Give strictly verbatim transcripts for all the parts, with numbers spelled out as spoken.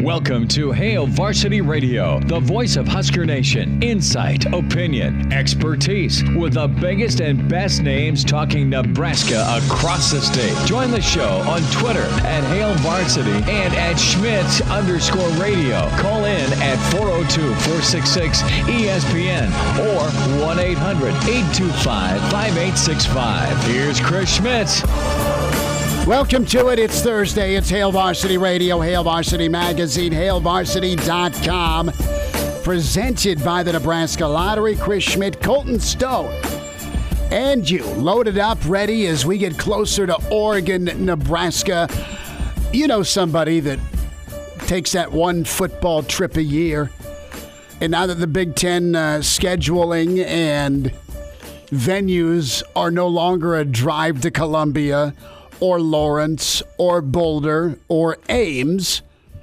Welcome to Hail Varsity Radio, the voice of Husker Nation. Insight, opinion, expertise, with the biggest and best names talking Nebraska across the state. Join the show on Twitter at Hail Varsity and at Schmidt underscore radio. Call in at four oh two, four six six, E S P N or one eight hundred, eight two five, five eight six five. Here's Chris Schmidt. Welcome to it. It's Thursday. It's Hail Varsity Radio, Hail Varsity Magazine, hail varsity dot com. Presented by the Nebraska Lottery. Chris Schmidt, Colton Stone, and you loaded up, ready as we get closer to Oregon, Nebraska. You know somebody that takes that one football trip a year. And now that the Big Ten uh, scheduling and venues are no longer a drive to Columbia or Lawrence, or Boulder, or Ames,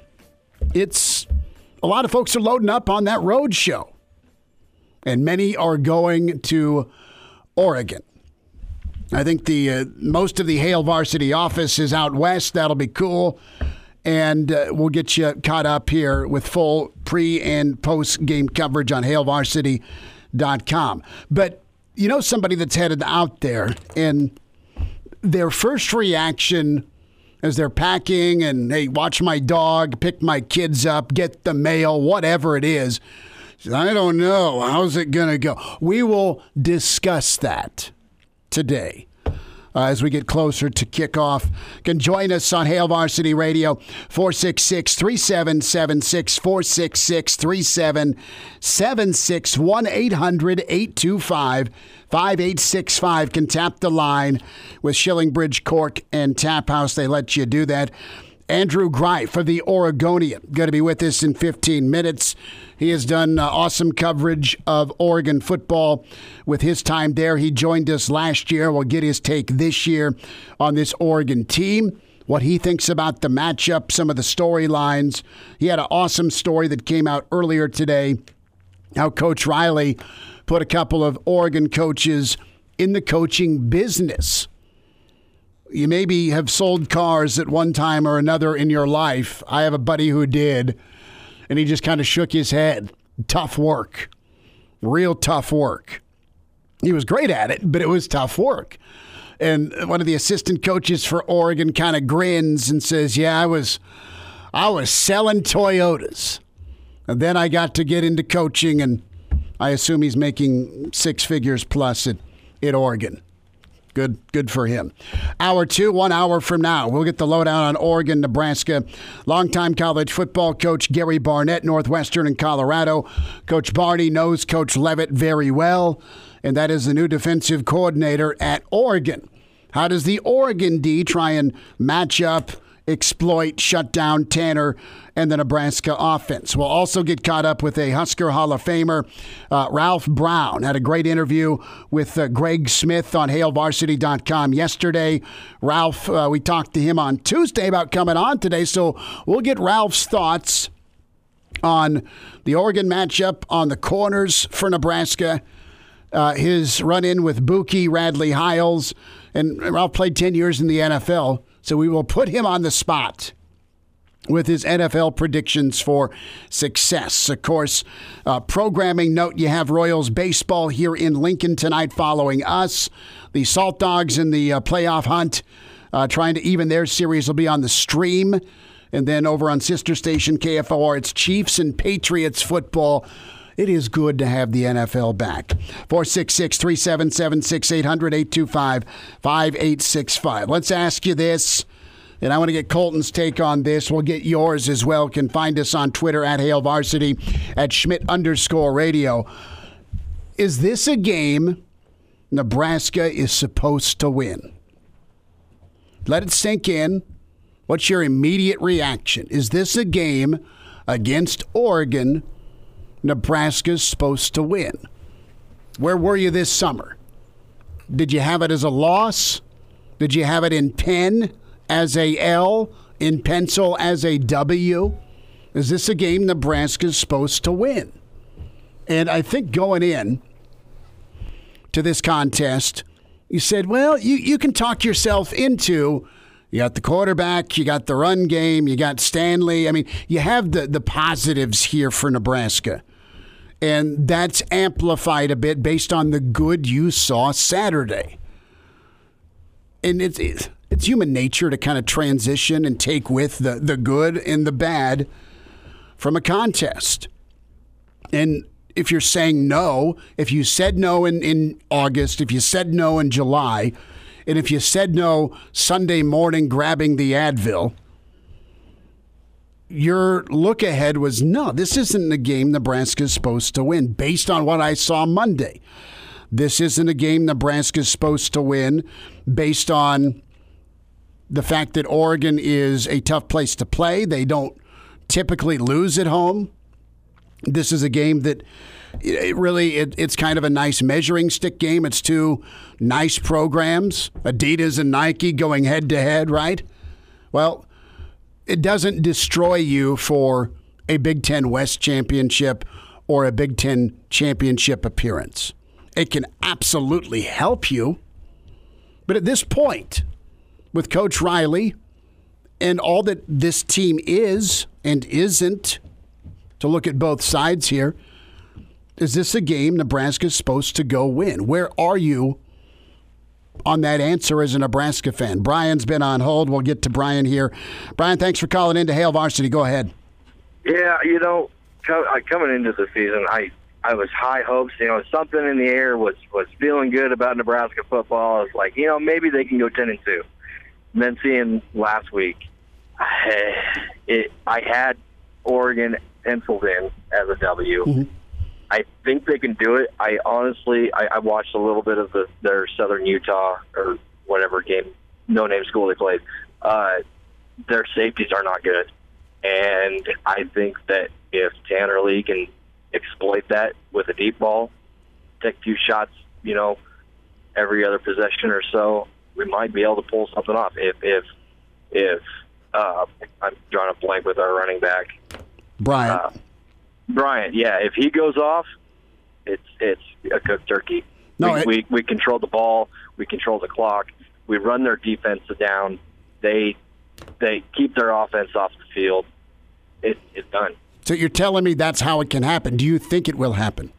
it's a lot of folks are loading up on that road show. And many are going to Oregon. I think the uh, most of the Hail Varsity office is out west. That'll be cool. And uh, we'll get you caught up here with full pre- and post-game coverage on hail varsity dot com. But you know somebody that's headed out there, and their first reaction as they're packing and, hey, watch my dog, pick my kids up, get the mail, whatever it is, I don't know. How's it going to go? We will discuss that today uh, as we get closer to kickoff. You can join us on Hail Varsity Radio, four six six, three seven seven six, four six six, three seven seven six, one eight hundred, eight two five, five eight six five. Can tap the line with Shillingbridge Cork and Tap House. They let you do that. Andrew Greif of the Oregonian going to be with us in fifteen minutes. He has done uh, awesome coverage of Oregon football with his time there. He joined us last year. We'll get his take this year on this Oregon team, what he thinks about the matchup, some of the storylines. He had an awesome story that came out earlier today, how Coach Riley put a couple of Oregon coaches in the coaching business. You maybe have sold cars at one time or another in your life. I have a buddy who did, and he just kind of shook his head. Tough work. Real tough work. He was great at it, but it was tough work. And one of the assistant coaches for Oregon kind of grins and says, yeah, I was I was selling Toyotas. And then I got to get into coaching, and I assume he's making six figures plus at, at Oregon. Good good for him. Hour two, one hour from now, we'll get the lowdown on Oregon, Nebraska. Longtime college football coach Gary Barnett, Northwestern and Colorado. Coach Barney knows Coach Levitt very well, and that is the new defensive coordinator at Oregon. How does the Oregon D try and match up, exploit, shut down Tanner and the Nebraska offense? We'll also get caught up with a Husker Hall of Famer, uh, Ralph Brown. Had a great interview with uh, Greg Smith on hail varsity dot com yesterday. Ralph, uh, we talked to him on Tuesday about coming on today, so we'll get Ralph's thoughts on the Oregon matchup, on the corners for Nebraska, uh, his run-in with Buki Radley Hiles, and Ralph played ten years in the N F L. So we will put him on the spot with his N F L predictions for success. Of course, uh, programming note, you have Royals baseball here in Lincoln tonight following us. The Salt Dogs in the uh, playoff hunt, uh, trying to even their series, will be on the stream. And then over on sister station K F O R, it's Chiefs and Patriots football. It is good to have the N F L back. four six six, three seven seven, six eight hundred, eight two five, five eight six five. Let's ask you this, and I want to get Colton's take on this. We'll get yours as well. You can find us on Twitter at Hail Varsity, at Schmidt underscore radio. Is this a game Nebraska is supposed to win? Let it sink in. What's your immediate reaction? Is this a game against Oregon Nebraska's supposed to win? Where were you this summer? Did you have it as a loss? Did you have it in pen as a L, in pencil as a W? Is this a game Nebraska's supposed to win? And I think going in to this contest, you said, well, you, you can talk yourself into You got the quarterback, you got the run game, you got Stanley. I mean, you have the, the positives here for Nebraska. And that's amplified a bit based on the good you saw Saturday. And it's it's human nature to kind of transition and take with the, the good and the bad from a contest. And if you're saying no, if you said no in, in August, if you said no in July, and if you said no Sunday morning grabbing the Advil, your look ahead was, no, this isn't a game Nebraska's supposed to win based on what I saw Monday. This isn't a game Nebraska's supposed to win based on the fact that Oregon is a tough place to play. They don't typically lose at home. This is a game that it really, it, it's kind of a nice measuring stick game. It's two nice programs, Adidas and Nike going head to head, right? Well, it doesn't destroy you for a Big Ten West championship or a Big Ten championship appearance. It can absolutely help you. But at this point, with Coach Riley and all that this team is and isn't, to look at both sides here, is this a game Nebraska's supposed to go win? Where are you on that answer as a Nebraska fan? Brian's been on hold. We'll get to Brian here. Brian, thanks for calling in to Hail Varsity. Go ahead. Yeah, you know, coming into the season, I, I was high hopes. You know, something in the air was, was feeling good about Nebraska football. I was like, you know, maybe they can go ten and two. And then seeing last week, I, it, I had Oregon penciled in as a W. Mm-hmm. I think they can do it. I honestly, I, I watched a little bit of the, their Southern Utah or whatever game, no-name school they played. Uh, their safeties are not good. And I think that if Tanner Lee can exploit that with a deep ball, take a few shots, you know, every other possession or so, we might be able to pull something off. If, if, if uh, I'm drawing a blank with our running back. Brian. Uh, Bryant, yeah, if he goes off, it's it's a cooked turkey. No, we, it, we we control the ball, we control the clock, we run their defense down. They they keep their offense off the field. It, it's done. So you're telling me that's how it can happen? Do you think it will happen?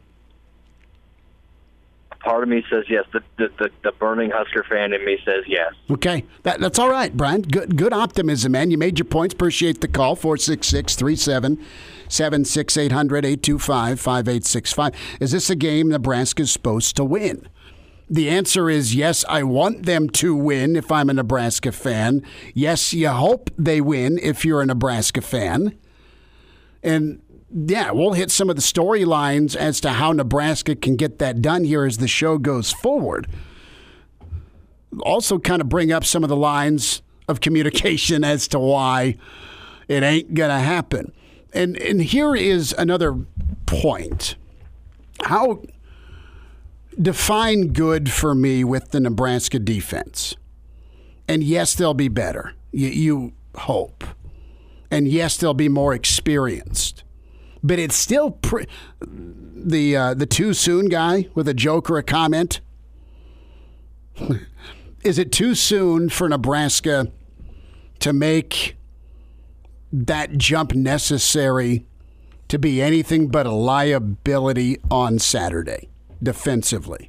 Part of me says yes. The the, the, the burning Husker fan in me says yes. Okay. That, that's all right, Brian. Good good optimism, man. You made your points. Appreciate the call. four six six, three seven seven six, eight hundred, eight two five, five eight six five. Is this a game Nebraska's supposed to win? The answer is yes, I want them to win if I'm a Nebraska fan. Yes, you hope they win if you're a Nebraska fan. And yeah, we'll hit some of the storylines as to how Nebraska can get that done here as the show goes forward. Also kind of bring up some of the lines of communication as to why it ain't going to happen. And and here is another point. How define good for me with the Nebraska defense? And yes, they'll be better. You, you hope. And yes, they'll be more experienced. But it's still pre- the uh, the too soon guy with a joke or a comment. Is it too soon for Nebraska to make that jump necessary to be anything but a liability on Saturday defensively?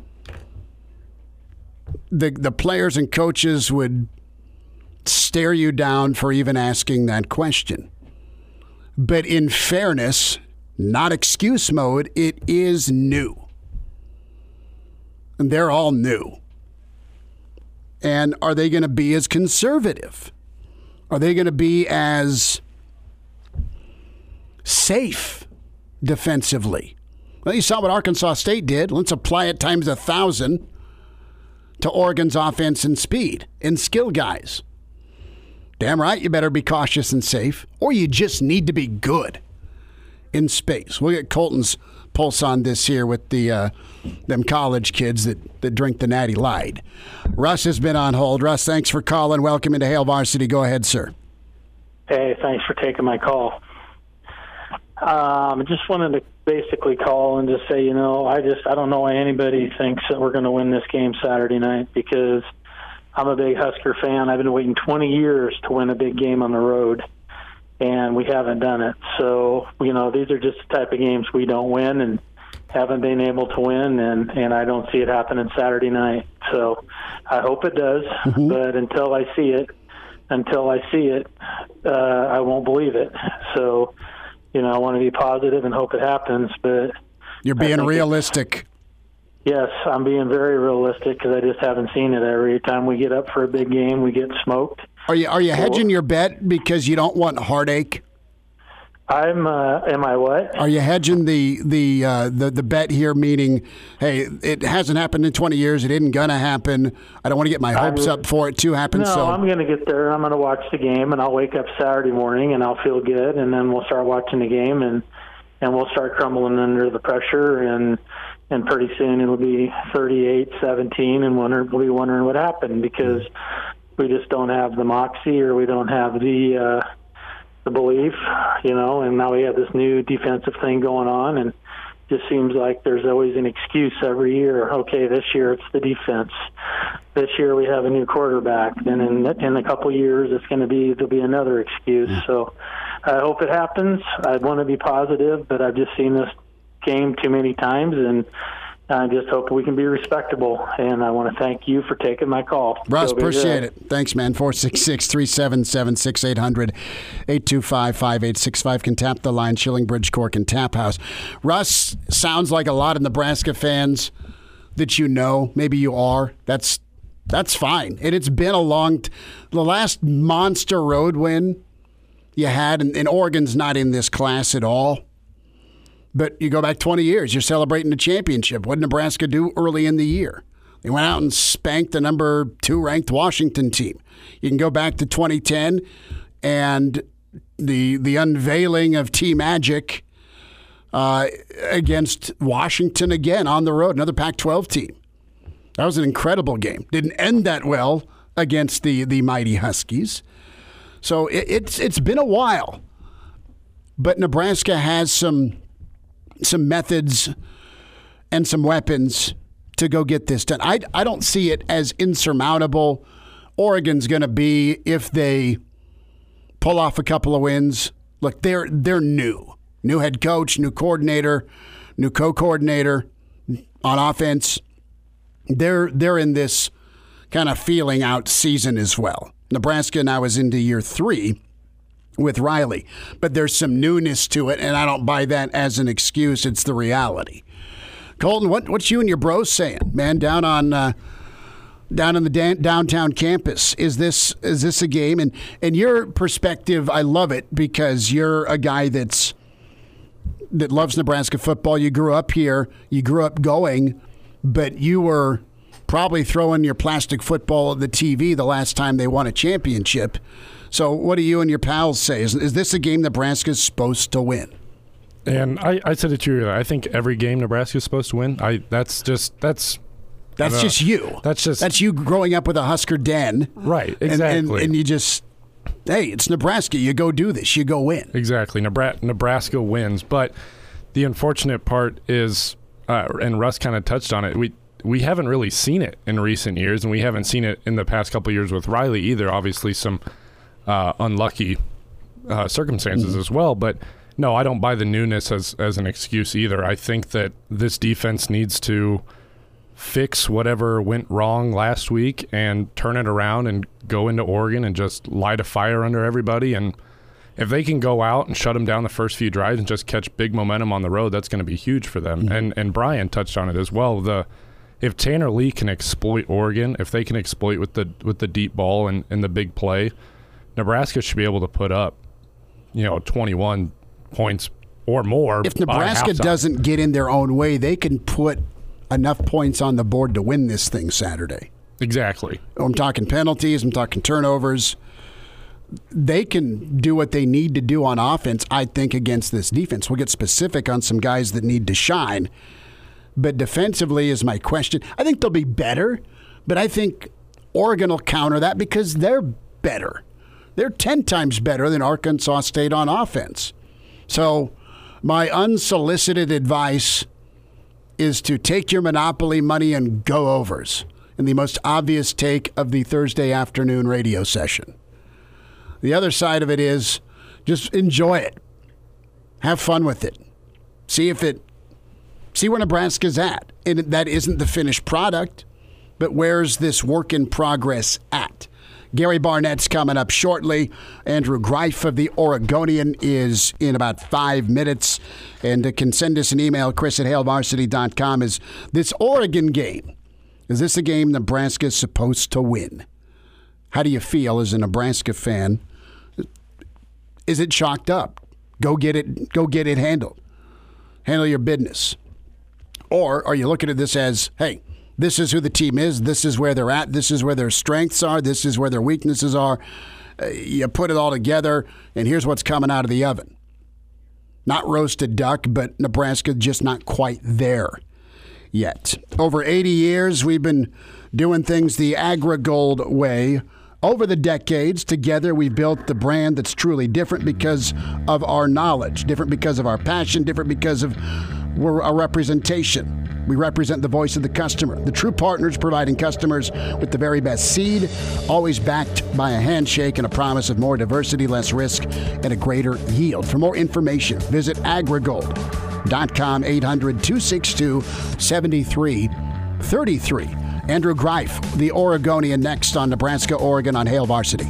The the players and coaches would stare you down for even asking that question. But in fairness, not excuse mode, it is new. And they're all new. And are they going to be as conservative? Are they going to be as safe defensively? Well, you saw what Arkansas State did. Let's apply it times a thousand to Oregon's offense and speed and skill guys. Damn right, you better be cautious and safe, or you just need to be good in space. We'll get Colton's pulse on this here with the uh, them college kids that, that drink the Natty Light. Russ has been on hold. Russ, thanks for calling. Welcome into Hail Varsity. Go ahead, sir. Hey, thanks for taking my call. Um, I just wanted to basically call and just say, you know, I just I don't know why anybody thinks that we're going to win this game Saturday night, because I'm a big Husker fan. I've been waiting twenty years to win a big game on the road, and we haven't done it. So, you know, these are just the type of games we don't win and haven't been able to win, and, and I don't see it happening Saturday night. So I hope it does, mm-hmm. but until I see it, until I see it, uh, I won't believe it. So, you know, I want to be positive and hope it happens, but you're being realistic. Yes, I'm being very realistic because I just haven't seen it. Every time we get up for a big game, we get smoked. Are you are you hedging your bet because you don't want heartache? I'm. Uh, am I what? Are you hedging the the uh, the the bet here? Meaning, hey, it hasn't happened in twenty years. It isn't gonna happen. I don't want to get my hopes I'm, up for it to happen. No, so I'm gonna get there. I'm gonna watch the game, and I'll wake up Saturday morning, and I'll feel good, and then we'll start watching the game, and and we'll start crumbling under the pressure, and and pretty soon it'll be thirty-eight seventeen, and we'll be wondering what happened because we just don't have the moxie, or we don't have the. Uh, the belief, you know, and now we have this new defensive thing going on, and just seems like there's always an excuse every year. Okay, this year it's the defense. This year we have a new quarterback. Then in in a couple of years it's going to be there'll be another excuse. So I hope it happens. I want to be positive, but I've just seen this game too many times, and I just hope we can be respectable, and I want to thank you for taking my call. Russ, appreciate it. Thanks, man. four six six, three seven seven, six eight hundred, eight two five, five eight six five. Can tap the line, Shilling Bridge, Cork, and Tap House. Russ, sounds like a lot of Nebraska fans that you know. Maybe you are. That's that's fine. And it's been a long t- – the last monster road win you had, and, and Oregon's not in this class at all. But you go back twenty years, you're celebrating the championship. What did Nebraska do early in the year? They went out and spanked the number two ranked Washington team. You can go back to twenty ten and the the unveiling of T-Magic uh, against Washington again on the road, another Pac twelve team. That was an incredible game. Didn't end that well against the, the mighty Huskies. So it, it's it's been a while. But Nebraska has some... some methods and some weapons to go get this done. I, I don't see it as insurmountable. Oregon's going to be, if they pull off a couple of wins, look, they're they're new. New head coach, new coordinator, new co-coordinator on offense. They're they're in this kind of feeling out season as well. Nebraska now is into year three with Riley. But there's some newness to it, and I don't buy that as an excuse. It's the reality. Colton, what what's you and your bros saying, man, down on uh, down in the da- downtown campus? Is this is this a game? And and your perspective, I love it because you're a guy that's that loves Nebraska football. You grew up here. You grew up going, but you were probably throwing your plastic football at the T V the last time they won a championship. So what do you and your pals say? Is, is this a game Nebraska's supposed to win? And I, I said it to you. I think every game Nebraska's supposed to win. I that's just that's that's just you. That's just that's you growing up with a Husker den, right? Exactly. And, and, and you just hey, it's Nebraska. You go do this. You go win. Exactly. Nebraska, Nebraska wins. But the unfortunate part is, uh, and Russ kind of touched on it. We we haven't really seen it in recent years, and we haven't seen it in the past couple of years with Riley either. Obviously, some. Uh, unlucky uh, circumstances mm-hmm. as well. But, no, I don't buy the newness as, as an excuse either. I think that this defense needs to fix whatever went wrong last week and turn it around and go into Oregon and just light a fire under everybody. And if they can go out and shut them down the first few drives and just catch big momentum on the road, that's going to be huge for them. Mm-hmm. And and Brian touched on it as well. The if Tanner Lee can exploit Oregon, if they can exploit with the with the deep ball and, and the big play, Nebraska should be able to put up, you know, twenty-one points or more. If Nebraska doesn't get in their own way, they can put enough points on the board to win this thing Saturday. Exactly. I'm talking penalties. I'm talking turnovers. They can do what they need to do on offense, I think, against this defense. We'll get specific on some guys that need to shine. But defensively is my question. I think they'll be better, but I think Oregon will counter that because they're better. They're ten times better than Arkansas State on offense. So my unsolicited advice is to take your Monopoly money and go overs. and the most obvious take of the Thursday afternoon radio session. The other side of it is just enjoy it. Have fun with it. See if it, see where Nebraska's at. And that isn't the finished product, but where's this work in progress at? Gary Barnett's coming up shortly. Andrew Greif of the Oregonian is in about five minutes. And uh, can send us an email, Chris at hail varsity dot com. Is this Oregon game, is this a game Nebraska's supposed to win? How do you feel as a Nebraska fan? Is it chalked up? Go get it, go get it handled. Handle your business. Or are you looking at this as, hey, this is who the team is. This is where they're at. This is where their strengths are. This is where their weaknesses are. Uh, you put it all together, and here's what's coming out of the oven. Not roasted duck, but Nebraska just not quite there yet. Over eighty years, we've been doing things the AgriGold way. Over the decades, together, we've built the brand that's truly different because of our knowledge, different because of our passion, different because of we're a representation. We represent the voice of the customer, the true partners providing customers with the very best seed, always backed by a handshake and a promise of more diversity, less risk, and a greater yield. For more information, visit agrigold dot com, eight hundred, two six two, seven three three three. Andrew Greif, the Oregonian, next on Nebraska, Oregon on Hail Varsity.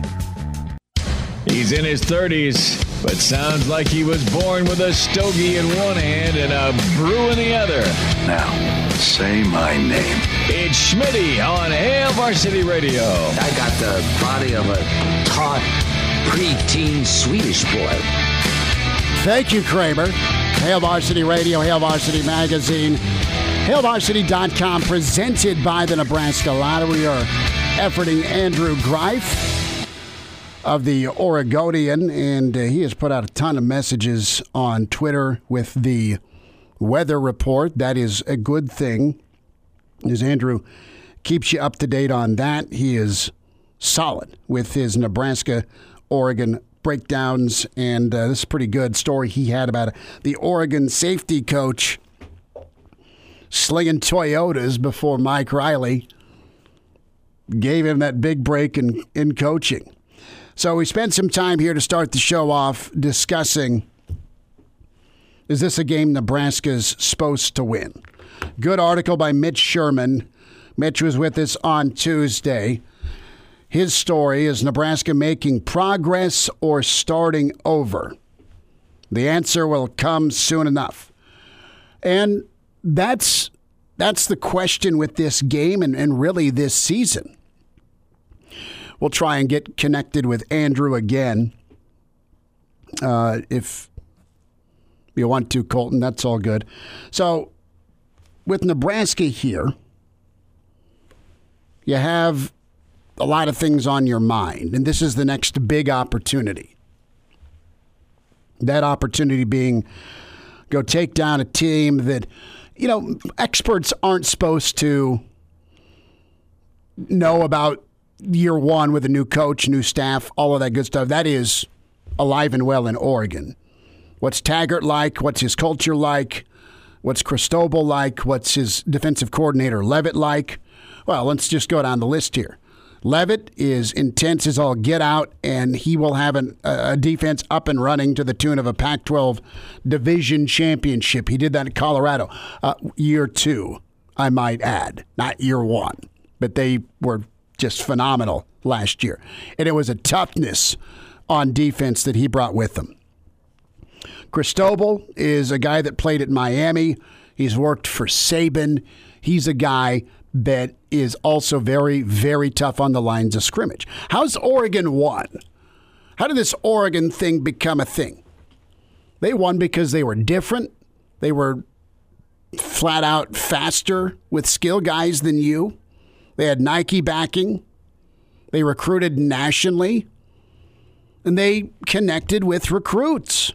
He's in his thirties, but sounds like he was born with a stogie in one hand and a brew in the other. Now, say my name. It's Schmitty on Hail Varsity Radio. I got the body of a taut, preteen Swedish boy. Thank you, Kramer. Hail Varsity Radio, Hail Varsity Magazine, hail varsity dot com, presented by the Nebraska Lottery. We are efforting Andrew Greif of the Oregonian, and uh, he has put out a ton of messages on Twitter with the weather report. That is a good thing, as Andrew keeps you up to date on that. He is solid with his Nebraska-Oregon breakdowns, and uh, this is a pretty good story he had about the Oregon safety coach slinging Toyotas before Mike Riley gave him that big break in, in coaching. So we spent some time here to start the show off discussing, is this a game Nebraska's supposed to win? Good article by Mitch Sherman. Mitch was with us on Tuesday. His story is Nebraska making progress or starting over? The answer will come soon enough. And that's that's the question with this game and, and really this season. We'll try and get connected with Andrew again. Uh, if you want to, Colton, that's all good. So, with Nebraska here, you have a lot of things on your mind, and this is the next big opportunity. That opportunity being go take down a team that, you know, experts aren't supposed to know about year one with a new coach, new staff, all of that good stuff. That is alive and well in Oregon. What's Taggart like? What's his culture like? What's Cristobal like? What's his defensive coordinator Levitt like? Well, let's just go down the list here. Levitt is intense as all get out, and he will have an, a defense up and running to the tune of a Pac twelve division championship. He did that in Colorado. Uh, year two, I might add. Not year one. But they were just phenomenal last year. And it was a toughness on defense that he brought with him. Cristobal is a guy that played at Miami. He's worked for Saban. He's a guy that is also very, very tough on the lines of scrimmage. How's Oregon won? How did this Oregon thing become a thing? They won because they were different. They were flat out faster with skill guys than you. They had Nike backing. They recruited nationally. And they connected with recruits.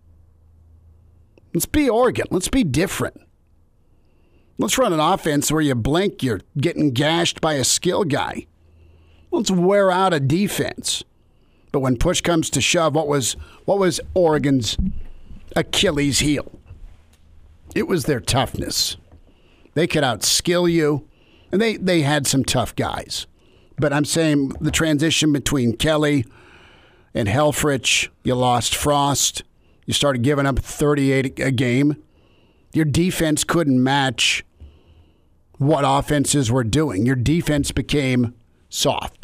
Let's be Oregon. Let's be different. Let's run an offense where you blink, you're getting gashed by a skill guy. Let's wear out a defense. But when push comes to shove, what was what was Oregon's Achilles heel? It was their toughness. They could outskill you. And they, they had some tough guys. But I'm saying the transition between Kelly and Helfrich, you lost Frost. You started giving up thirty-eight a game. Your defense couldn't match what offenses were doing. Your defense became soft.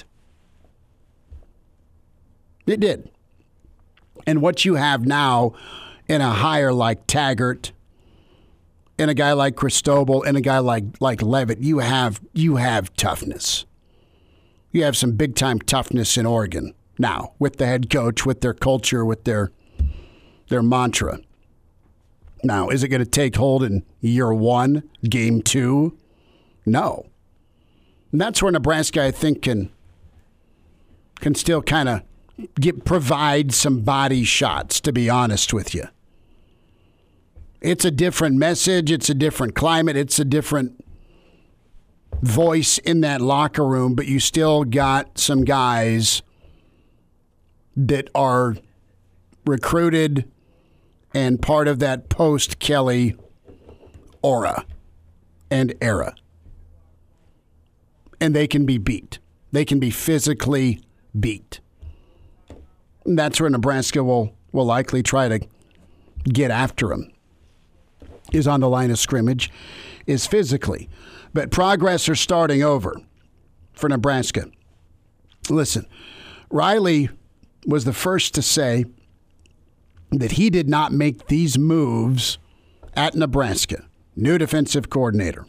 It did. And what you have now in a hire like Taggart, in a guy like Cristobal, and a guy like like Levitt, you have you have toughness. You have some big time toughness in Oregon now with the head coach, with their culture, with their their mantra. Now, is it going to take hold in year one, game two? No. And that's where Nebraska, I think, can can still kind of get provide some body shots, to be honest with you. It's a different message. It's a different climate. It's a different voice in that locker room, but you still got some guys that are recruited and part of that post-Kelly aura and era. And they can be beat. They can be physically beat. And that's where Nebraska will, will likely try to get after them, is on the line of scrimmage, is physically. But progress are starting over for Nebraska. Listen, Riley was the first to say that he did not make these moves at Nebraska. New defensive coordinator.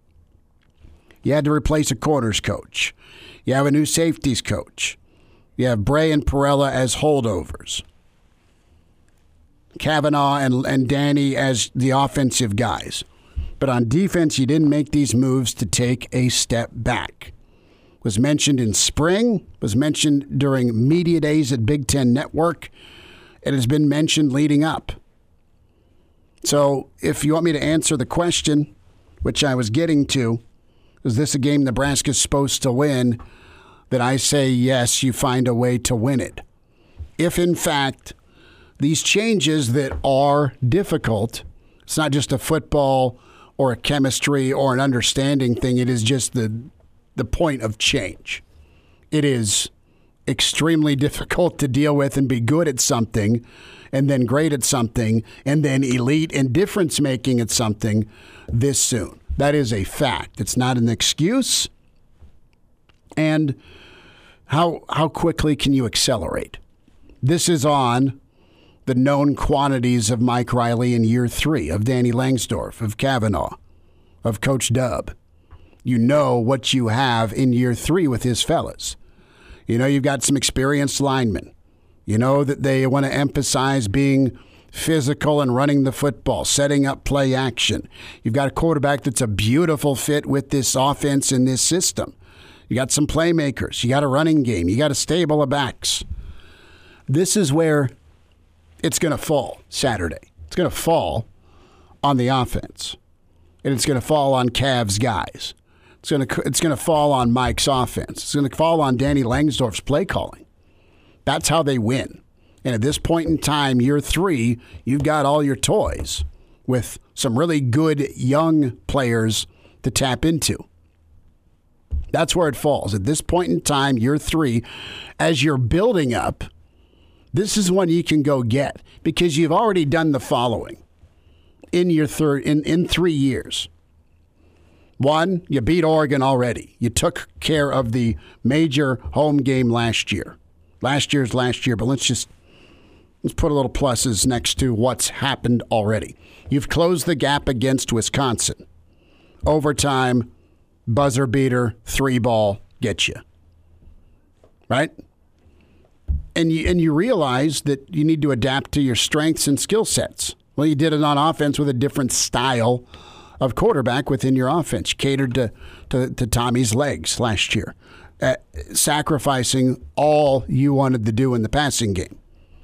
You had to replace a corners coach. You have a new safeties coach. You have Bray and Perella as holdovers. Kavanaugh and, and Danny as the offensive guys. But on defense, you didn't make these moves to take a step back. Was mentioned in spring, was mentioned during media days at Big Ten Network. It has been mentioned leading up. So if you want me to answer the question, which I was getting to, is this a game Nebraska's supposed to win? Then I say yes, you find a way to win it. If in fact these changes that are difficult, it's not just a football or a chemistry or an understanding thing, it is just the the point of change. It is extremely difficult to deal with and be good at something and then great at something and then elite and difference making at something this soon. That is a fact. It's not an excuse. And how how quickly can you accelerate? This is on the known quantities of Mike Riley in year three, of Danny Langsdorf, of Kavanaugh, of Coach Dub. You know what you have in year three with his fellas. You know you've got some experienced linemen. You know that they want to emphasize being physical and running the football, setting up play action. You've got a quarterback that's a beautiful fit with this offense and this system. You got some playmakers. You got a running game. You got a stable of backs. This is where it's going to fall Saturday. It's going to fall on the offense. And it's going to fall on Cavs guys. It's going to it's going to fall on Mike's offense. It's going to fall on Danny Langsdorf's play calling. That's how they win. And at this point in time, year three, you've got all your toys with some really good young players to tap into. That's where it falls. At this point in time, year three, as you're building up, this is one you can go get because you've already done the following in your third in, in three years. One, you beat Oregon already. You took care of the major home game last year. Last year's last year, but let's just let's put a little pluses next to what's happened already. You've closed the gap against Wisconsin. Overtime, buzzer beater, three ball, get you. Right? And you, and you realize that you need to adapt to your strengths and skill sets. Well, you did it on offense with a different style of quarterback within your offense, catered to, to, to Tommy's legs last year, uh, sacrificing all you wanted to do in the passing game.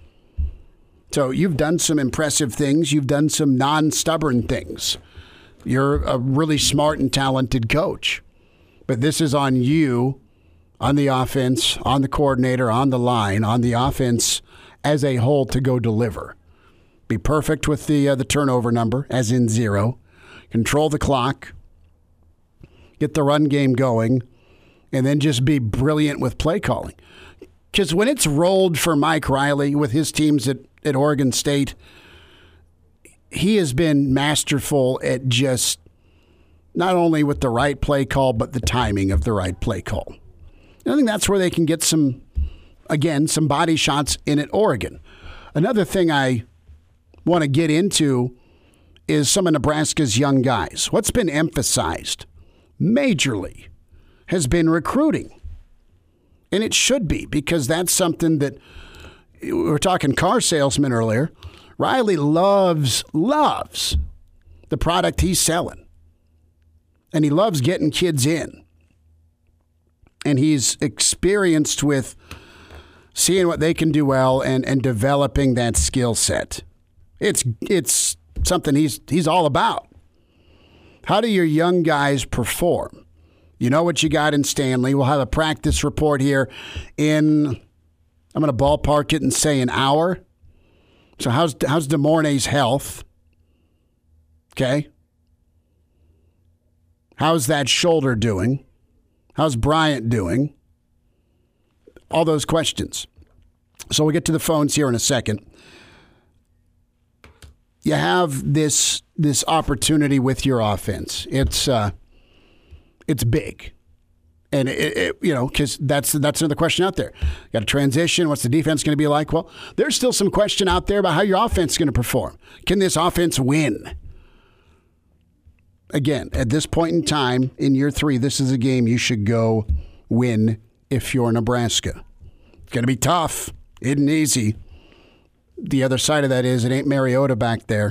So you've done some impressive things. You've done some non-stubborn things. You're a really smart and talented coach. But this is on you, on the offense, on the coordinator, on the line, on the offense as a whole to go deliver. Be perfect with the uh, the turnover number, as in zero. Control the clock. get the run game going, and then just be brilliant with play calling. Because when it's rolled for Mike Riley with his teams at, at Oregon State, he has been masterful at just not only with the right play call, but the timing of the right play call. I think that's where they can get some, again, some body shots in at Oregon. Another thing I want to get into is some of Nebraska's young guys. What's been emphasized majorly has been recruiting. And it should be, because that's something that, we were talking car salesman earlier, Riley loves, loves the product he's selling. And he loves getting kids in. And he's experienced with seeing what they can do well and, and developing that skill set. It's it's something he's he's all about. How do your young guys perform? You know what you got in Stanley. We'll have a practice report here in, I'm going to ballpark it and say an hour. So how's how's DeMornay's health? Okay. How's that shoulder doing? How's Bryant doing? All those questions. So we'll get to the phones here in a second. You have this this opportunity with your offense. It's uh, it's big, and it, it, you know, because that's that's another question out there. You got a transition. What's the defense going to be like? Well, there's still some question out there about how your offense is going to perform. Can this offense win? Again, at this point in time, in year three, this is a game you should go win if you're Nebraska. It's going to be tough. It isn't easy. The other side of that is it ain't Mariota back there.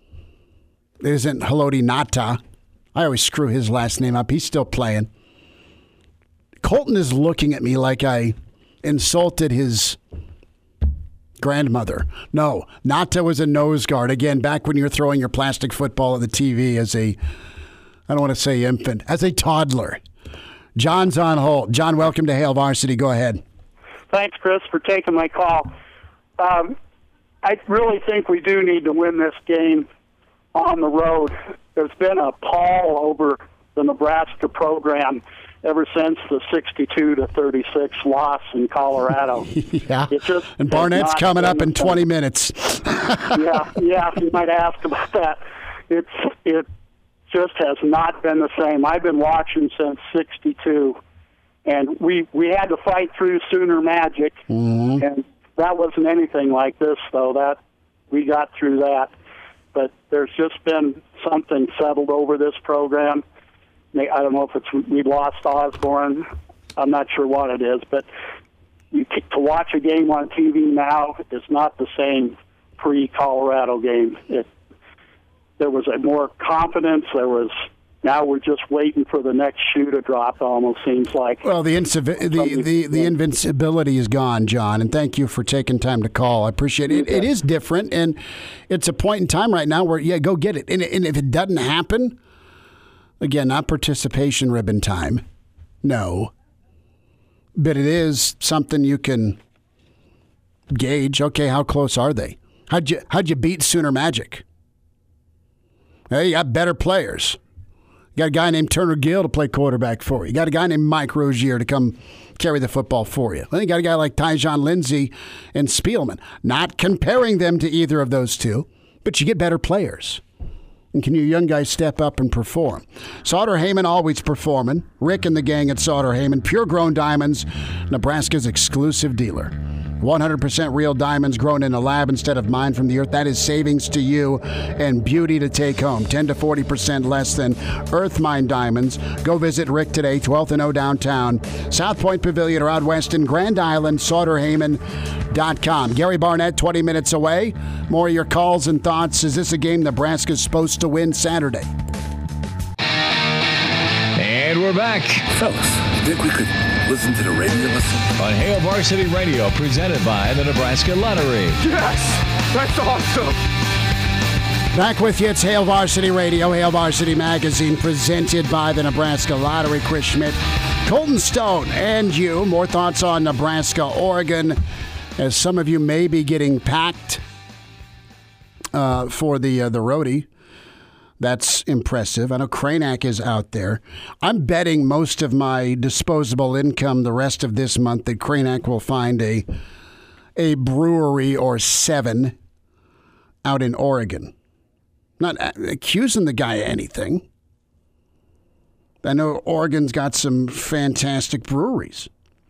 It isn't Haloti Ngata. I always screw his last name up. He's still playing. Colton is looking at me like I insulted his grandmother. No, Ngata was a nose guard. Again, back when you were throwing your plastic football at the T V as a, I don't want to say infant, as a toddler. John's on hold. John, welcome to Hail Varsity. Go ahead. Thanks, Chris, for taking my call. Um, I really think we do need to win this game on the road. There's been a pall over the Nebraska program ever since the sixty-two to thirty-six loss in Colorado. Yeah, and Barnett's coming up in twenty minutes. yeah, yeah, you might ask about that. It's it just has not been the same. I've been watching since sixty-two, and we we had to fight through Sooner Magic, mm-hmm. and that wasn't anything like this, though. That we got through that, but there's just been something settled over this program. I don't know if it's we lost Osborne. I'm not sure what it is, but you, to watch a game on T V now is not the same pre-Colorado game. It, there was a more confidence. There was now we're just waiting for the next shoe to drop. It almost seems like. Well, the inci- the, the the invincibility is gone, John, and thank you for taking time to call. I appreciate it. It, it is different, and it's a point in time right now where yeah, go get it. And, and if it doesn't happen. Again, not participation ribbon time. No. But it is something you can gauge. Okay, how close are they? How'd you, how'd you beat Sooner Magic? Hey, you got better players. You got a guy named Turner Gill to play quarterback for you. You got a guy named Mike Rozier to come carry the football for you. Then you got a guy like Tyjon Lindsey and Spielman. Not comparing them to either of those two, but you get better players. And can your young guys step up and perform? Sauter Heyman always performing. Rick and the gang at Sauter Heyman. Pure Grown Diamonds, Nebraska's exclusive dealer. one hundred percent real diamonds grown in a lab instead of mined from the earth. That is savings to you and beauty to take home. ten to forty percent less than earth mined diamonds. Go visit Rick today, twelfth and O downtown. South Point Pavilion or out west in Grand Island, sauter heyman dot com. Gary Barnett, twenty minutes away. More of your calls and thoughts. Is this a game Nebraska's supposed to win Saturday? And we're back. Fellas, think we could listen to the radio listen? On Hail Varsity Radio, presented by the Nebraska Lottery. Yes! That's awesome! Back with you. It's Hail Varsity Radio, Hail Varsity Magazine, presented by the Nebraska Lottery. Chris Schmidt, Colton Stone, and you. More thoughts on Nebraska, Oregon, as some of you may be getting packed uh, for the uh, the roadie. That's impressive. I know Cranack is out there. I'm betting most of my disposable income the rest of this month that Cranack will find a a brewery or seven out in Oregon. Not accusing the guy of anything. I know Oregon's got some fantastic breweries,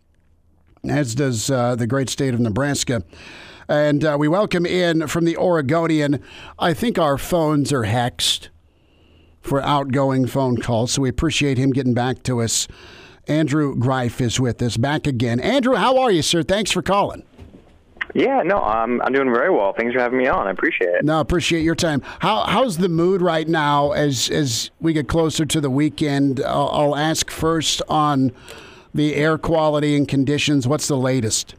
as does uh, the great state of Nebraska. And uh, we welcome in from the Oregonian. I think our phones are hexed for outgoing phone calls, so we appreciate him getting back to us. Andrew Greif is with us, back again. Andrew, how are you, sir? Thanks for calling. Yeah, no, I'm I'm doing very well. Thanks for having me on. I appreciate it. No, appreciate your time. How how's the mood right now as as we get closer to the weekend? I'll, I'll ask first on the air quality and conditions. What's the latest?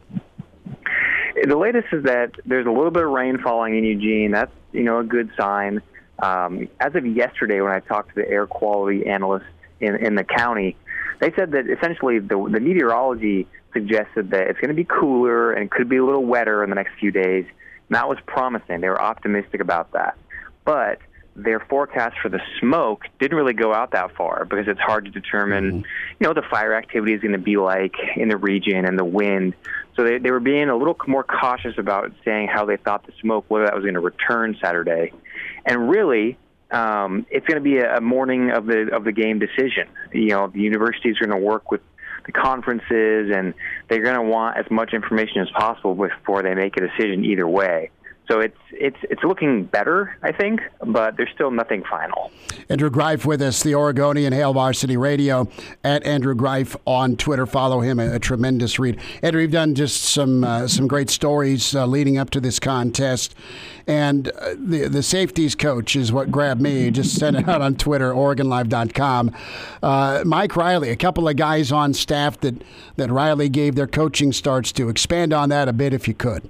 The latest is that there's a little bit of rain falling in Eugene. That's, you know, a good sign. Um, as of yesterday, when I talked to the air quality analysts in, in the county, they said that essentially the, the meteorology suggested that it's going to be cooler and could be a little wetter in the next few days. And that was promising. They were optimistic about that. But their forecast for the smoke didn't really go out that far because it's hard to determine, mm-hmm. you know, what the fire activity is going to be like in the region and the wind. So they, they were being a little more cautious about saying how they thought the smoke, whether that was going to return Saturday. And really, um, it's going to be a, a morning of the of the game decision. You know, the universities are going to work with the conferences, and they're going to want as much information as possible before they make a decision either way. So it's it's it's looking better, I think, but there's still nothing final. Andrew Greif with us, the Oregonian, Hail Varsity Radio, at Andrew Greif on Twitter. Follow him, a, a tremendous read. Andrew, you've done just some uh, some great stories uh, leading up to this contest, and uh, the the safeties coach is what grabbed me. Just sent it out on Twitter, Oregon Live dot com. Uh, Mike Riley, a couple of guys on staff that, that Riley gave their coaching starts to. Expand on that a bit if you could.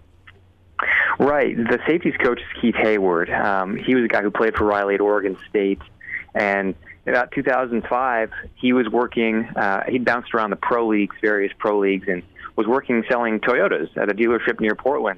Right. The safeties coach is Keith Hayward. Um, he was a guy who played for Riley at Oregon State. And in about two thousand five, he was working, uh, he bounced around the pro leagues, various pro leagues, and was working selling Toyotas at a dealership near Portland.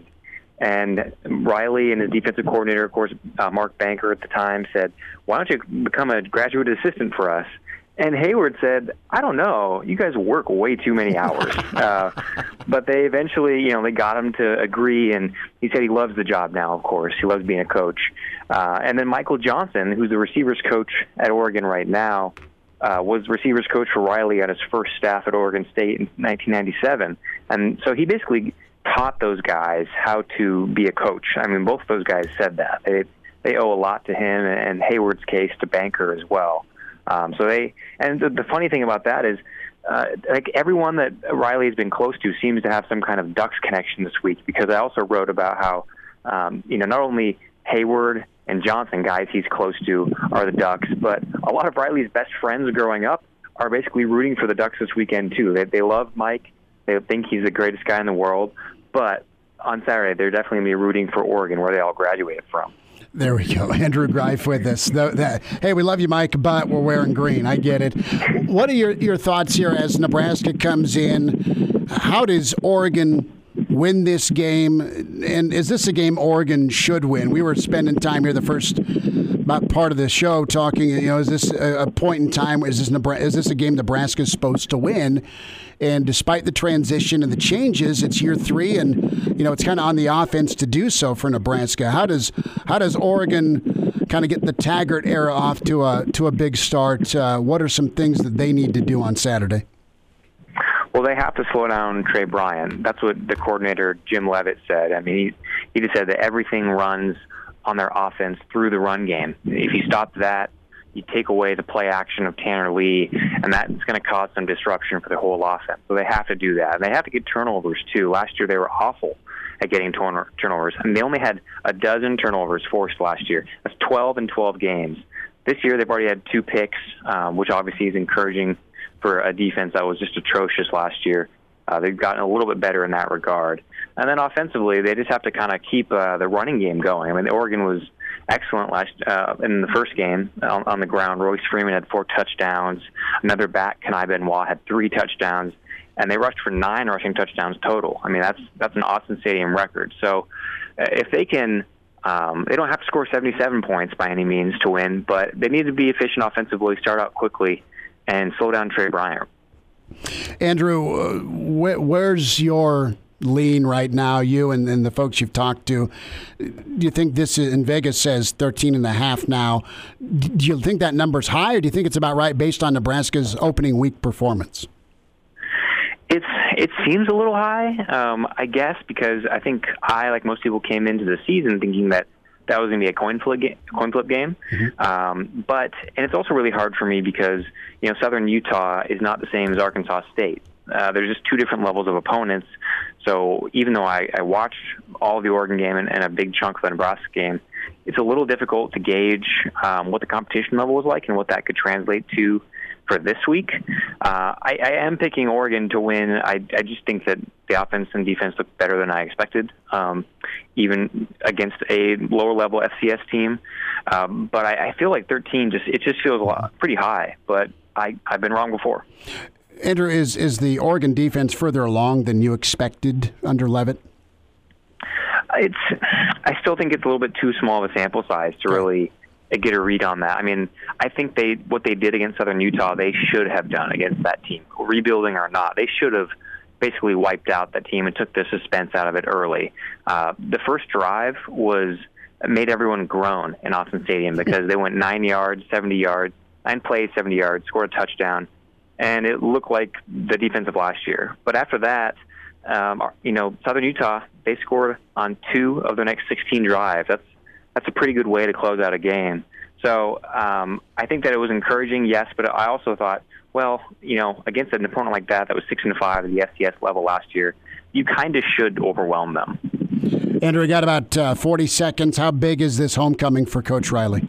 And Riley and his defensive coordinator, of course, uh, Mark Banker at the time, said, why don't you become a graduate assistant for us? And Hayward said, I don't know. You guys work way too many hours. uh, but they eventually, you know, they got him to agree, and he said he loves the job now, of course. He loves being a coach. Uh, and then Michael Johnson, who's the receivers coach at Oregon right now, uh, was receivers coach for Riley on his first staff at Oregon State in nineteen ninety-seven. And so he basically taught those guys how to be a coach. I mean, both those guys said that. They, they owe a lot to him, and Hayward's case to Banker as well. Um, so they, and the, the funny thing about that is, uh, like everyone that Riley has been close to seems to have some kind of Ducks connection this week, because I also wrote about how, um, you know, not only Hayward and Johnson, guys he's close to, are the Ducks, but a lot of Riley's best friends growing up are basically rooting for the Ducks this weekend too. They, they love Mike. They think he's the greatest guy in the world, but on Saturday they're definitely going to be rooting for Oregon, where they all graduated from. There we go. Andrew Greif with us. The, the, hey, we love you, Mike, but we're wearing green. I get it. What are your, your thoughts here as Nebraska comes in? How does Oregon win this game? And is this a game Oregon should win? We were spending time here the first about part of the show talking, you know, is this a, a point in time? Is this, Nebraska, is this a game Nebraska's supposed to win? And despite the transition and the changes, it's year three, and you know it's kind of on the offense to do so for Nebraska. How does how does Oregon kind of get the Taggart era off to a to a big start? Uh, what are some things that they need to do on Saturday? Well, they have to slow down Trey Bryan. That's what the coordinator Jim Leavitt said. I mean, he he just said that everything runs on their offense through the run game. If you stop that, you take away the play action of Tanner Lee, and that's going to cause some disruption for the whole offense. So they have to do that. And they have to get turnovers, too. Last year they were awful at getting turn- turnovers. And they only had a dozen turnovers forced last year. That's twelve in twelve games. This year they've already had two picks, um, which obviously is encouraging for a defense that was just atrocious last year. Uh, they've gotten a little bit better in that regard. And then offensively, they just have to kind of keep uh, the running game going. I mean, Oregon was excellent last uh, in the first game on, on the ground. Royce Freeman had four touchdowns. Another back, Kenai Benoit, had three touchdowns, and they rushed for nine rushing touchdowns total. I mean, that's that's an Austin Stadium record. So uh, if they can Um, they don't have to score seventy-seven points by any means to win, but they need to be efficient offensively, start out quickly, and slow down Trey Bryant. Andrew, uh, wh- where's your lean right now, you and, and the folks you've talked to? Do you think this is, in Vegas says thirteen and a half now? Do you think that number's high, or do you think it's about right based on Nebraska's opening week performance? It's it seems a little high, um, I guess, because I think I, like most people, came into the season thinking that that was going to be a coin flip game. Coin flip game. Mm-hmm. Um, but and it's also really hard for me because you know Southern Utah is not the same as Arkansas State. Uh, there's just two different levels of opponents. So even though I, I watched all of the Oregon game and, and a big chunk of the Nebraska game, it's a little difficult to gauge um, what the competition level was like and what that could translate to for this week. Uh, I, I am picking Oregon to win. I, I just think that the offense and defense look better than I expected, um, even against a lower-level F C S team. Um, but I, I feel like thirteen just it just feels a lot, pretty high. But I, I've been wrong before. Andrew, is is the Oregon defense further along than you expected under Leavitt? It's. I still think it's a little bit too small of a sample size to really get a read on that. I mean, I think they what they did against Southern Utah, they should have done against that team, rebuilding or not. They should have basically wiped out that team and took the suspense out of it early. Uh, the first drive was made everyone groan in Austin Stadium because they went nine yards, seventy yards, nine plays, seventy yards, scored a touchdown, and it looked like the defense of last year. But after that, um, you know, Southern Utah, they scored on two of their next sixteen drives. That's That's a pretty good way to close out a game. So um, I think that it was encouraging, yes, but I also thought, well, you know, against an opponent like that that was six and five at the F C S level last year, you kind of should overwhelm them. Andrew, we got about uh, forty seconds. How big is this homecoming for Coach Riley?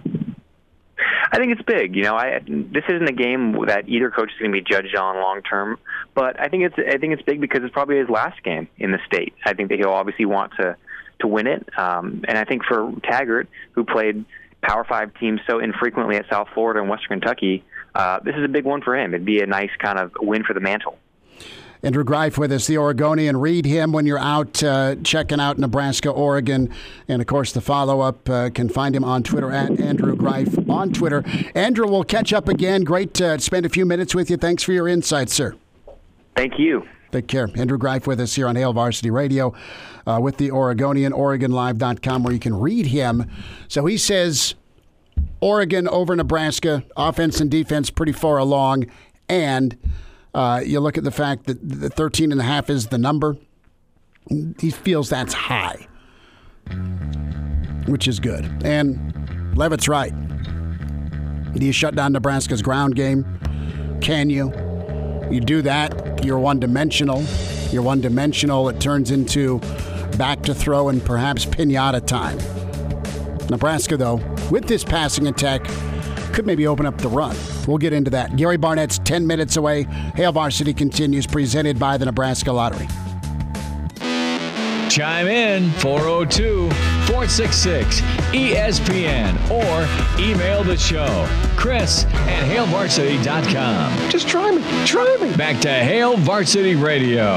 I think it's big. You know, I this isn't a game that either coach is going to be judged on long term, but I think it's I think it's big because it's probably his last game in the state. I think that he'll obviously want to. to win it. Um, and I think for Taggart, who played Power Five teams so infrequently at South Florida and Western Kentucky, uh, this is a big one for him. It'd be a nice kind of win for the mantle. Andrew Greif with us, the Oregonian. Read him when you're out uh, checking out Nebraska, Oregon. And, of course, the follow-up uh, can find him on Twitter, at Andrew Greif on Twitter. Andrew, we'll catch up again. Great to spend a few minutes with you. Thanks for your insights, sir. Thank you. Take care. Andrew Greif with us here on Hail Varsity Radio uh, with the Oregonian, Oregon Live dot com, where you can read him. So he says Oregon over Nebraska, offense and defense pretty far along, and uh, you look at the fact that the thirteen and a half is the number. He feels that's high, which is good. And Leavitt's right. Do you shut down Nebraska's ground game? Can you? You do that, you're one-dimensional. You're one-dimensional, it turns into back to throw and perhaps pinata time. Nebraska, though, with this passing attack, could maybe open up the run. We'll get into that. Gary Barnett's ten minutes away. Hail Varsity continues, presented by the Nebraska Lottery. Chime in four oh two, four six six, E S P N or email the show, Chris at Hail Varsity dot com. Just try me. Try me. Back to Hail Varsity Radio.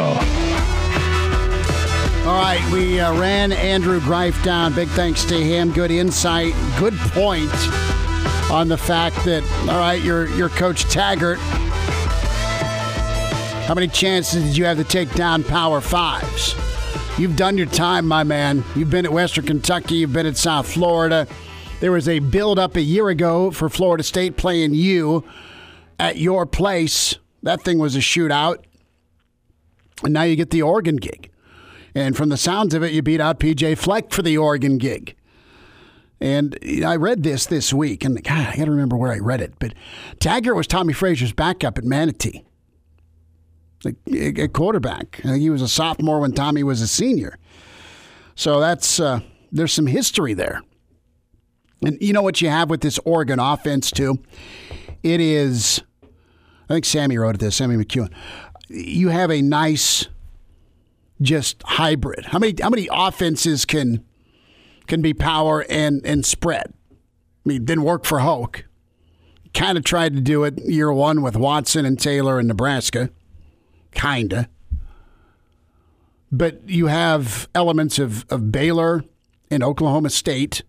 All right, we uh, ran Andrew Greif down. Big thanks to him. Good insight. Good point on the fact that, all right, your your Coach Taggart, how many chances did you have to take down Power Fives? You've done your time, my man. You've been at Western Kentucky. You've been at South Florida. There was a build-up a year ago for Florida State playing you at your place. That thing was a shootout. And now you get the Oregon gig. And from the sounds of it, you beat out P J Fleck for the Oregon gig. And I read this this week, and God, I got to remember where I read it. But Taggart was Tommy Frazier's backup at Manatee. A quarterback. He was a sophomore when Tommy was a senior. So that's uh, there's some history there. And you know what you have with this Oregon offense, too? It is, I think Sammy wrote this, Sammy McEwen. You have a nice, just hybrid. How many how many offenses can can be power and, and spread? I mean, it didn't work for Hoke. Kind of tried to do it year one with Watson and Taylor in Nebraska. Kinda. But you have elements of, of Baylor and Oklahoma State,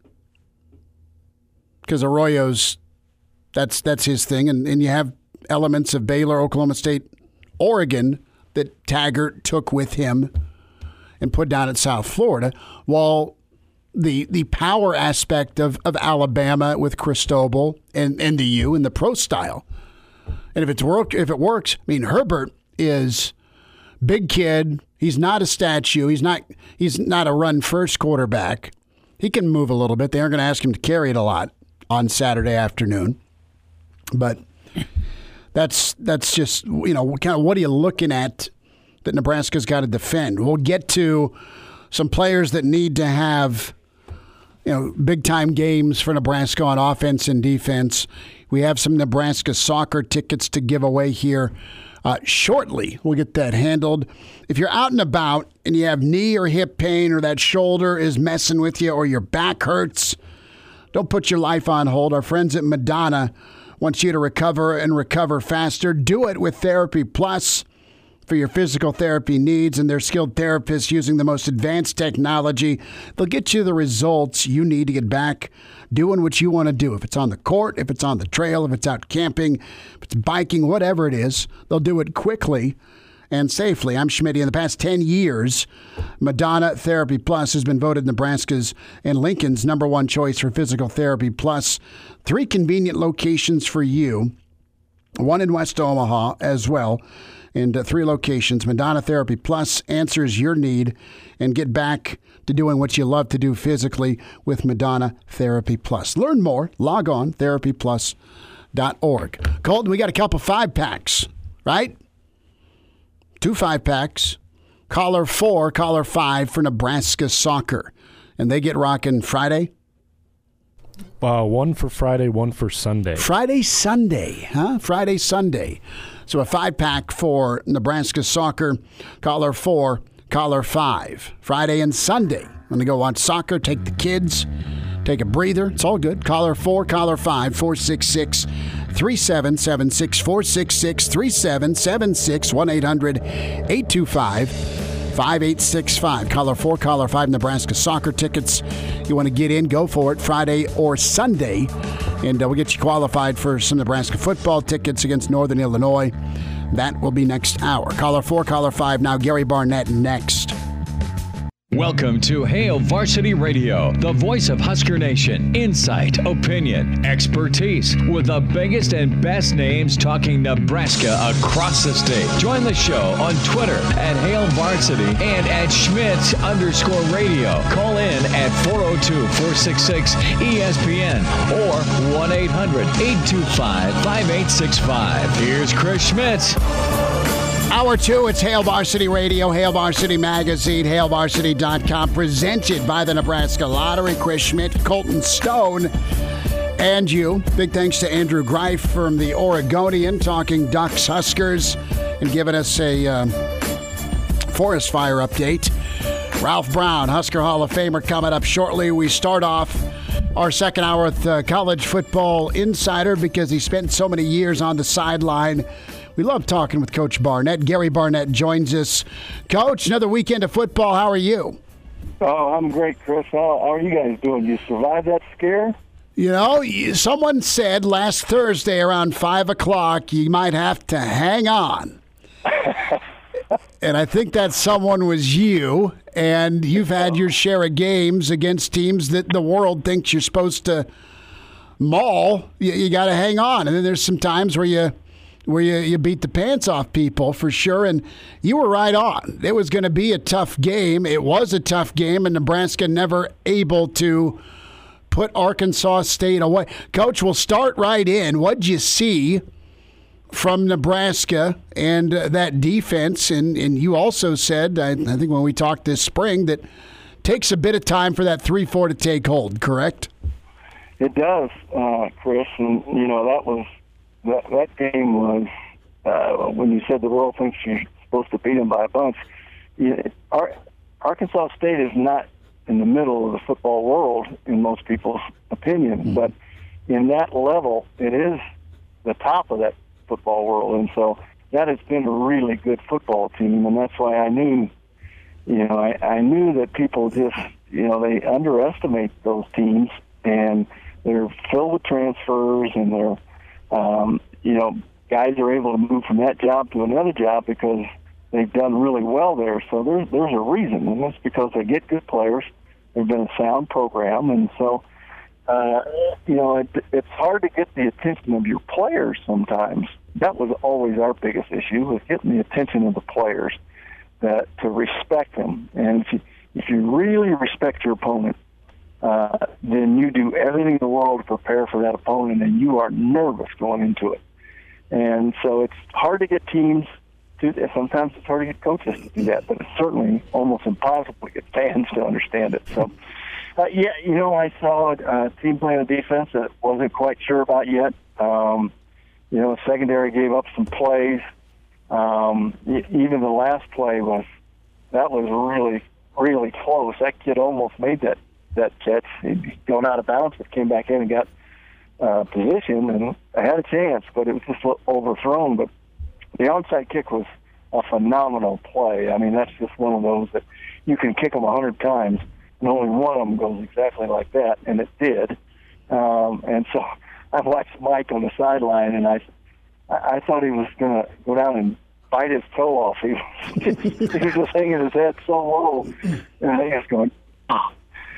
because Arroyo's, that's that's his thing, and, and you have elements of Baylor, Oklahoma State, Oregon that Taggart took with him and put down at South Florida, while the the power aspect of, of Alabama with Cristobal and, and the U and the pro style. And if it's work, if it works, I mean, Herbert is big kid. He's not a statue. He's not he's not a run first quarterback. He can move a little bit. They aren't going to ask him to carry it a lot on Saturday afternoon. But that's that's just, you know, kind of what are you looking at that Nebraska's got to defend? We'll get to some players that need to have, you know, big-time games for Nebraska on offense and defense. We have some Nebraska soccer tickets to give away here uh, shortly. We'll get that handled. If you're out and about and you have knee or hip pain or that shoulder is messing with you or your back hurts, don't put your life on hold. Our friends at Madonna want you to recover and recover faster. Do it with Therapy Plus for your physical therapy needs, and their skilled therapists using the most advanced technology. They'll get you the results you need to get back doing what you want to do. If it's on the court, if it's on the trail, if it's out camping, if it's biking, whatever it is, they'll do it quickly and safely. I'm Schmitty. In the past ten years, Madonna Therapy Plus has been voted Nebraska's and Lincoln's number one choice for physical therapy. Plus, three convenient locations for you, one in West Omaha as well, and uh, three locations. Madonna Therapy Plus answers your need, and get back to doing what you love to do physically with Madonna Therapy Plus. Learn more. Log on, therapy plus dot org. Colton, we got a couple five-packs, right? Two five-packs. Caller four, caller five for Nebraska soccer. And they get rocking Friday? Uh, one for Friday, one for Sunday. Friday, Sunday, huh? Friday, Sunday. So a five-pack for Nebraska soccer. Caller four, caller five. Friday and Sunday. When they go watch soccer, take the kids, take a breather. It's all good. Caller four, caller five, four six six, three seven seven six, four six six, three seven seven six, one eight hundred, eight two five, five eight six five. Caller four, caller five, Nebraska soccer tickets. You want to get in, go for it, Friday or Sunday. And uh, we'll get you qualified for some Nebraska football tickets against Northern Illinois. That will be next hour. Caller four, caller five. Now Gary Barnett next. Welcome to Hail Varsity Radio, the voice of Husker Nation. Insight, opinion, expertise, with the biggest and best names talking Nebraska across the state. Join the show on Twitter at Hail Varsity and at Schmidt underscore radio. Call in at four oh two, four six six, E S P N or one eight hundred, eight two five, five eight six five. Here's Chris Schmidt. Hour two, it's Hail Varsity Radio, Hail Varsity Magazine, hail varsity dot com, presented by the Nebraska Lottery. Chris Schmidt, Colton Stone, and you. Big thanks to Andrew Greif from the Oregonian, talking Ducks, Huskers, and giving us a um, forest fire update. Ralph Brown, Husker Hall of Famer, coming up shortly. We start off our second hour with uh, College Football Insider because he spent so many years on the sideline. We love talking with Coach Barnett. Gary Barnett joins us. Coach, another weekend of football. How are you? Oh, I'm great, Chris. How, how are you guys doing? You survived that scare? You know, someone said last Thursday around five o'clock you might have to hang on. And I think that someone was you, and you've had your share of games against teams that the world thinks you're supposed to maul. You, you got to hang on. And then there's some times where you where you, you beat the pants off people for sure, and you were right on. It was going to be a tough game. It was a tough game, and Nebraska never able to put Arkansas State away. Coach, we'll start right in. What'd you see from Nebraska and uh, that defense? And, and you also said, I, I think when we talked this spring, that takes a bit of time for that three four to take hold, correct? It does, uh, Chris, and, you know, that was That, that game was, uh, when you said the world thinks you're supposed to beat them by a bunch, you, Ar- Arkansas State is not in the middle of the football world in most people's opinion, mm-hmm. but in that level, it is the top of that football world, and so that has been a really good football team, and that's why I knew, you know, I, I knew that people just, you know, they underestimate those teams, and they're filled with transfers, and they're, um, you know, guys are able to move from that job to another job because they've done really well there. So there's there's a reason, and that's because they get good players. They've been a sound program, and so, uh, you know, it, it's hard to get the attention of your players sometimes. That was always our biggest issue, was getting the attention of the players, that to respect them. And if you, if you really respect your opponent, uh, then you do everything in the world to prepare for that opponent, and you are nervous going into it. And so it's hard to get teams to, sometimes it's hard to get coaches to do that, but it's certainly almost impossible to get fans to understand it. So, uh, yeah, you know, I saw a team playing a defense that wasn't quite sure about yet. Um, you know, secondary gave up some plays. Um, even the last play was, that was really, really close. That kid almost made that, that catch. He'd gone out of bounds, but came back in and got uh, position, and I had a chance, but it was just overthrown. But the onside kick was a phenomenal play. I mean, that's just one of those that you can kick them a hundred times, and only one of them goes exactly like that, and it did. Um, and so I watched Mike on the sideline, and I, I thought he was going to go down and bite his toe off. He was, he was just hanging his head so low, and I was going, ah.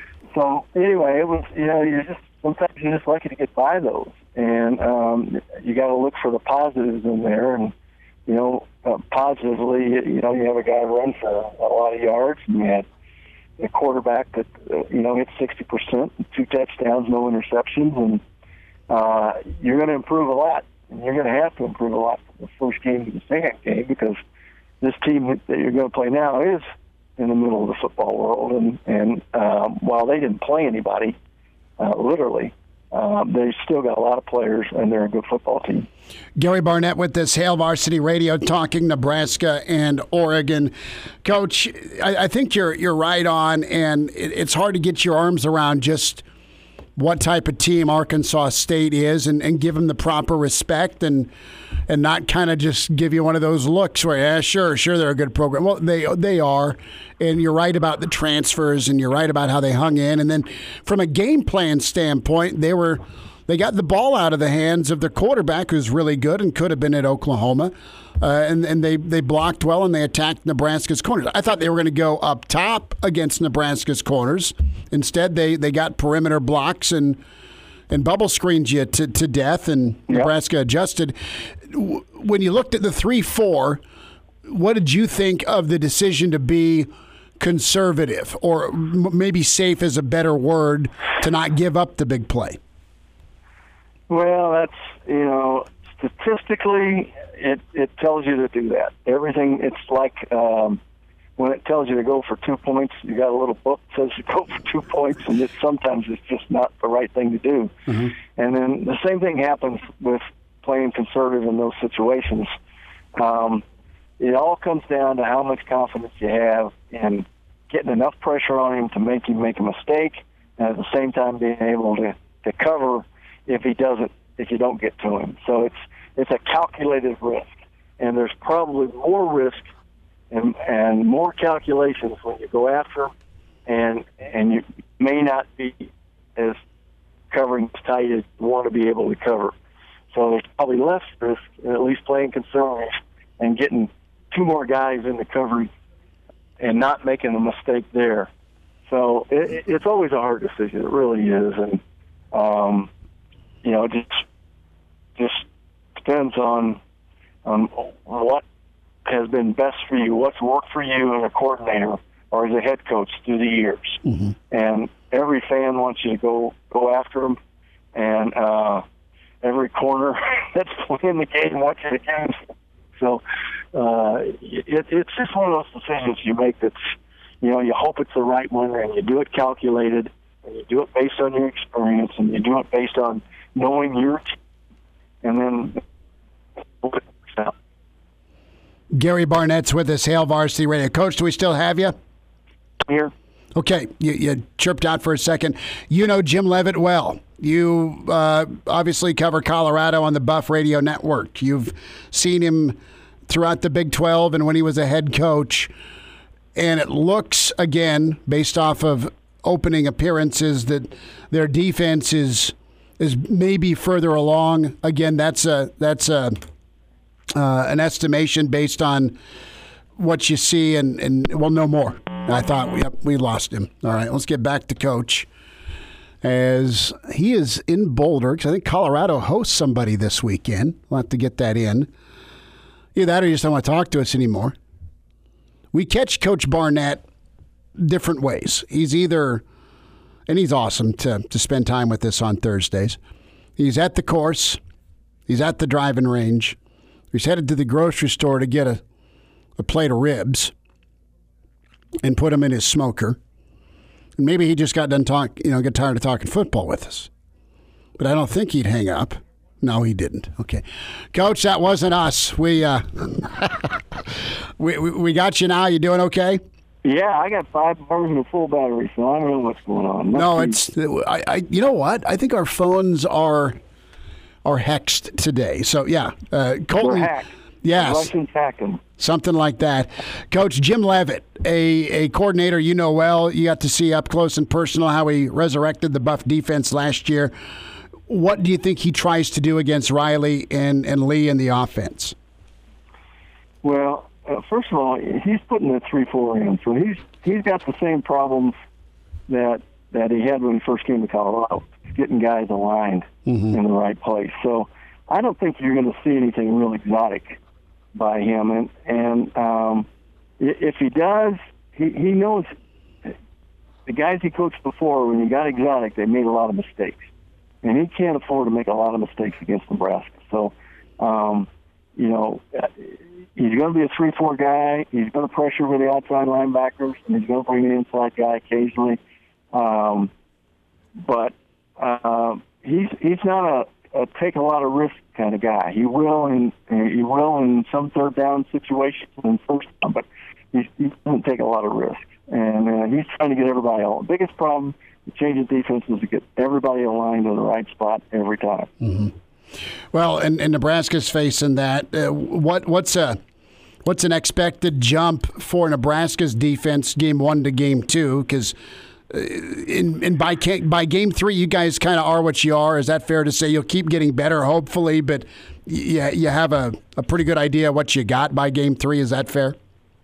So anyway, it was, you know, you just sometimes you're just lucky to get by those, and um, you got to look for the positives in there. And you know, uh, positively, you know, you have a guy run for a lot of yards, and you had a quarterback that uh, you know hit sixty percent, two touchdowns, no interceptions, and uh, you're going to improve a lot. And you're going to have to improve a lot from the first game to the second game, because this team that you're going to play now is in the middle of the football world. And, and um, while they didn't play anybody, uh, literally, um, they still got a lot of players, and they're a good football team. Gary Barnett with this Hail Varsity Radio, talking Nebraska and Oregon. Coach, I, I think you're you're right on, and it, it's hard to get your arms around just what type of team Arkansas State is, and, and give them the proper respect, and and not kind of just give you one of those looks where, yeah, sure, sure, they're a good program. Well, they they are, and you're right about the transfers, and you're right about how they hung in. And then from a game plan standpoint, they were they got the ball out of the hands of their quarterback, who's really good and could have been at Oklahoma, uh, and, and they, they blocked well, and they attacked Nebraska's corners. I thought they were going to go up top against Nebraska's corners. Instead, they, they got perimeter blocks and and bubble screened you to, to death, and yep. Nebraska adjusted. When you looked at the three four, what did you think of the decision to be conservative, or maybe safe is a better word, to not give up the big play? Well, that's, you know, statistically, it, it tells you to do that. Everything, it's like um, when it tells you to go for two points, you got a little book that says to go for two points, and it, sometimes it's just not the right thing to do. Mm-hmm. And then the same thing happens with playing conservative in those situations. Um, it all comes down to how much confidence you have in getting enough pressure on him to make him make a mistake, and at the same time being able to, to cover if he doesn't, if you don't get to him. So it's it's a calculated risk, and there's probably more risk and and more calculations when you go after him, and and you may not be as covering as tight as you want to be able to cover. So there's probably less risk in at least playing conservative and getting two more guys in the coverage and not making a mistake there. So it, it's always a hard decision. It really is, and um, you know, it just just depends on on what has been best for you, what's worked for you as a coordinator or as a head coach through the years. Mm-hmm. And every fan wants you to go go after them, and uh, every corner that's playing the game wants you to get them. So uh, it, it's just one of those decisions you make that's, you know, you hope it's the right one, and you do it calculated, and you do it based on your experience, and you do it based on knowing your team, and then hope it works out. Gary Barnett's with us, Hail Varsity Radio. Coach, do we still have you? Here. Okay, you, you chirped out for a second. You know Jim Leavitt well. You uh, obviously cover Colorado on the Buff Radio Network. You've seen him throughout the Big twelve and when he was a head coach. And it looks, again, based off of opening appearances that their defense is is maybe further along. Again, that's a that's a uh, an estimation based on what you see, and, and we'll know more. I thought we yep, we lost him. All right, let's get back to Coach, as he is in Boulder, because I think Colorado hosts somebody this weekend. We'll have to get that in. Either that or you just don't want to talk to us anymore. We catch Coach Barnett different ways. He's either, and he's awesome to, to spend time with us on Thursdays. He's at the course. He's at the driving range. He's headed to the grocery store to get a, a plate of ribs and put them in his smoker. And maybe he just got done talk, you know, get tired of talking football with us. But I don't think he'd hang up. No, he didn't. Okay. Coach, that wasn't us. We uh, we, we we got you now. You doing okay? Yeah, I got five bars and a full battery, so I don't know what's going on. Must no, be. it's I, I. You know what? I think our phones are are hexed today. So yeah, uh, Colton. We're hacked. Yes. Russians hacked them. Something like that. Coach Jim Leavitt, a, a coordinator you know well. You got to see up close and personal how he resurrected the Buff defense last year. What do you think he tries to do against Riley and, and Lee in the offense? Well, uh, first of all, he's putting the three four in, so he's he's got the same problems that that he had when he first came to Colorado, getting guys aligned mm-hmm. in the right place. So I don't think you're going to see anything real exotic by him, and and um, if he does, he he knows the guys he coached before. When he got exotic, they made a lot of mistakes. And he can't afford to make a lot of mistakes against Nebraska. So, um, you know, he's going to be a three four guy. He's going to pressure with the outside linebackers, and he's going to bring the inside guy occasionally. Um, but uh, he's he's not a, a take a lot of risk kind of guy. He will in he will in some third down situations and first down, but he, he doesn't take a lot of risk. And uh, he's trying to get everybody on. The biggest problem the change of defense is to get everybody aligned in the right spot every time. Mm-hmm. Well, and, and Nebraska's facing that. Uh, what what's a what's an expected jump for Nebraska's defense game one to game two? Because uh, in in by by game three, you guys kind of are what you are. Is that fair to say? You'll keep getting better, hopefully, but you you have a, a pretty good idea what you got by game three. Is that fair?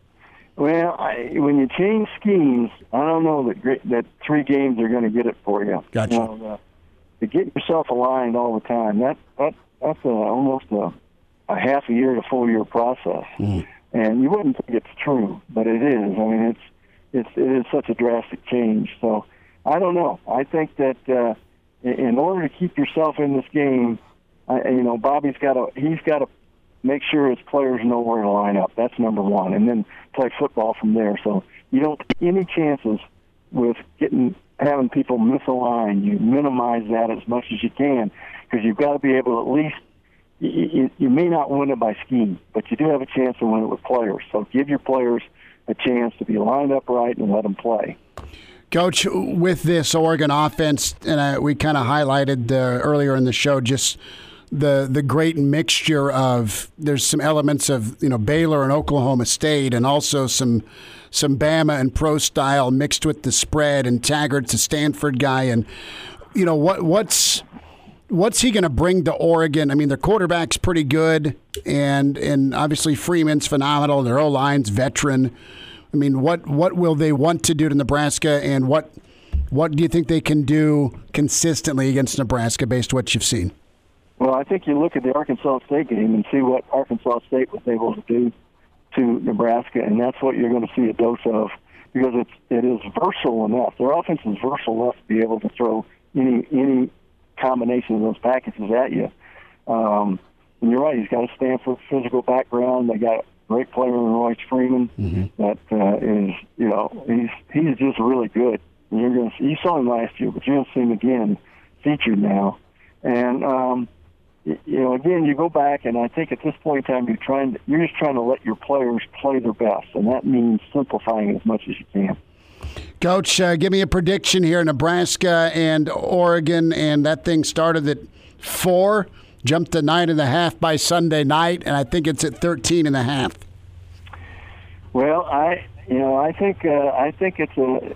Well, I, when you change schemes, I don't know that that three games are going to get it for you. Gotcha. You know, uh, to get yourself aligned all the time, that that that's a, almost a, a half a year to full year process. Mm. And you wouldn't think it's true, but it is. I mean, it's it's it is such a drastic change. So I don't know. I think that uh, in order to keep yourself in this game, I, you know, Bobby's got to he's got to make sure his players know where to line up. That's number one, and then play football from there. So you don't take any chances with getting having people misalign. You minimize that as much as you can, because you've got to be able to at least. You, you may not win it by scheme, but you do have a chance to win it with players. So give your players a chance to be lined up right and let them play. Coach, with this Oregon offense, and I, we kind of highlighted uh, earlier in the show just the the great mixture of, there's some elements of, you know, Baylor and Oklahoma State, and also some some Bama and pro style mixed with the spread, and Taggart's a Stanford guy, and you know what what's what's he going to bring to Oregon? I mean, their quarterback's pretty good, and and obviously Freeman's phenomenal. Their O-line's veteran. I mean, what what will they want to do to Nebraska, and what what do you think they can do consistently against Nebraska based on what you've seen? Well, I think you look at the Arkansas State game and see what Arkansas State was able to do to Nebraska, and that's what you're going to see a dose of, because it's it is versatile enough. Their offense is versatile enough to be able to throw any any combination of those packages at you. Um, and you're right; he's got a Stanford physical background. They got a great player in Royce Freeman mm-hmm. that uh, is, you know, he's he's just really good. And you're going to you saw him last year, but you're going to see him again featured now, and. Um, You know, again, you go back, and I think at this point in time, you're trying. To, you're just trying to let your players play their best, and that means simplifying as much as you can. Coach, uh, give me a prediction here: Nebraska and Oregon, and that thing started at four, jumped to nine and a half by Sunday night, and I think it's at thirteen and a half. Well, I, you know, I think uh, I think it's a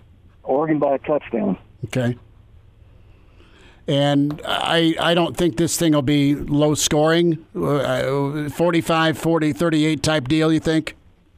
Oregon by a touchdown. Okay. And I I don't think this thing will be low scoring, uh, forty-five, forty, thirty-eight type deal, you think?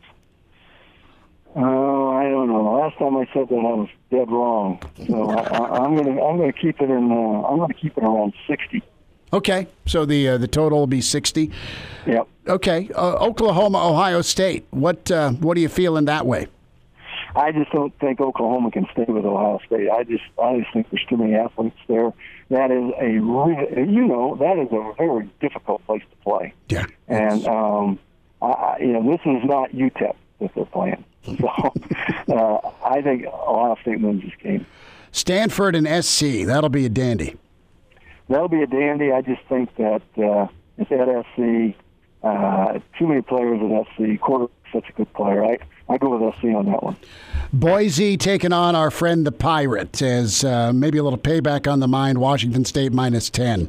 Oh, I don't know. Last time I said that, I was dead wrong. So I, I, I'm gonna I'm gonna keep it in. Uh, I'm gonna keep it around sixty. Okay, so the uh, the total will be sixty. Yep. Okay, uh, Oklahoma, Ohio State. What uh, what are you feeling that way? I just don't think Oklahoma can stay with Ohio State. I just I just think there's too many athletes there. That is a really, you know, that is a very difficult place to play. Yeah. And um, I, you know, this is not U T E P that they're playing. So uh, I think Ohio State wins this game. Stanford and S C. That'll be a dandy. That'll be a dandy. I just think that uh, it's at S C. Uh, too many players at S C. Quarterback's such a good player. I I go with S C on that one. Boise taking on our friend the Pirate as uh, maybe a little payback on the mind. Washington State minus ten.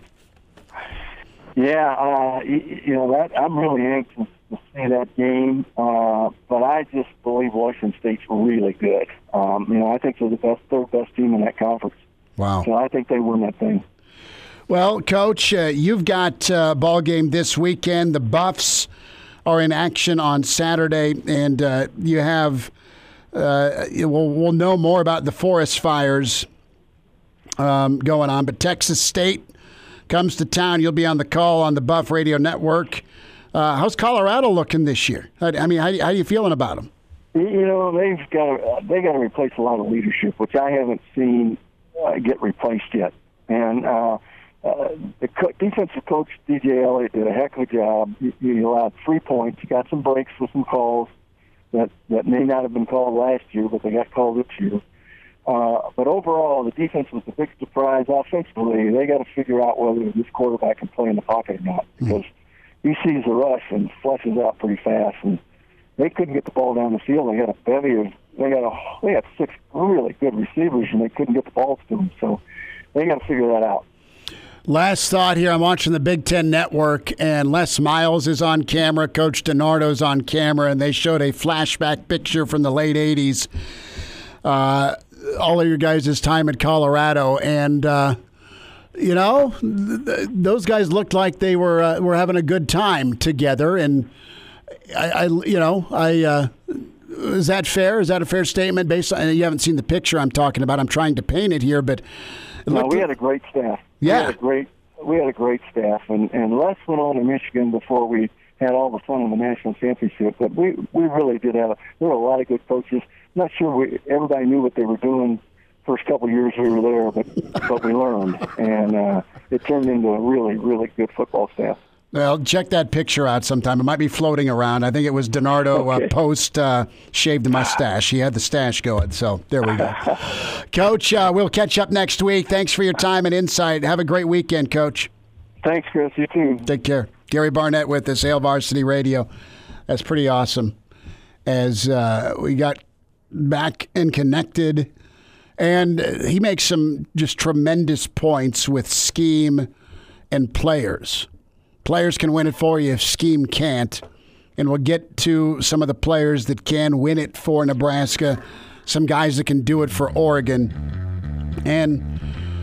Yeah, uh, you, you know that I'm really anxious to see that game, uh, but I just believe Washington State's really good. Um, you know, I think they're the best, third best team in that conference. Wow. So I think they win that thing. Well, Coach, uh, you've got a uh, ball game this weekend. The Buffs are in action on Saturday, and uh, you have uh, we'll, we'll know more about the forest fires um, going on. But Texas State comes to town. You'll be on the call on the Buff Radio Network. Uh, how's Colorado looking this year? I mean, how, how are you feeling about them? You know, they've got they got to replace a lot of leadership, which I haven't seen uh, get replaced yet. And uh, uh, the co- defensive coach D J Elliott did a heck of a job. He, he allowed three points. He got some breaks with some calls that that may not have been called last year, but they got called this year. Uh, but overall, the defense was the big surprise. Offensively, they got to figure out whether this quarterback can play in the pocket or not, because he sees the rush and flushes out pretty fast. And they couldn't get the ball down the field. They got a bevy of they got a they had six really good receivers, and they couldn't get the balls to them. So they got to figure that out. Last thought here. I'm watching the Big Ten Network, and Les Miles is on camera. Coach DiNardo's on camera, and they showed a flashback picture from the late eighties. Uh, all of your guys' time at Colorado, and uh, you know th- th- those guys looked like they were uh, were having a good time together. And I, I you know, I uh, is that fair? Is that a fair statement? Based on, you haven't seen the picture I'm talking about. I'm trying to paint it here, but it no, we like, had a great staff. Yeah, we had a great we had a great staff, and and Les went on to Michigan before we had all the fun in the national championship. But we we really did have a, there were a lot of good coaches. Not sure we, everybody knew what they were doing first couple of years we were there, but but we learned, and uh, it turned into a really, really good football staff. Well, check that picture out sometime. It might be floating around. I think it was DiNardo okay. uh, post uh, shaved mustache. He had the stash going, so there we go. Coach, uh, we'll catch up next week. Thanks for your time and insight. Have a great weekend, Coach. Thanks, Chris. You too. Take care. Gary Barnett with us, Hail Varsity Radio. That's pretty awesome. As uh, we got back and connected, and he makes some just tremendous points with scheme and players. Players can win it for you if scheme can't, and we'll get to some of the players that can win it for Nebraska, some guys that can do it for Oregon, and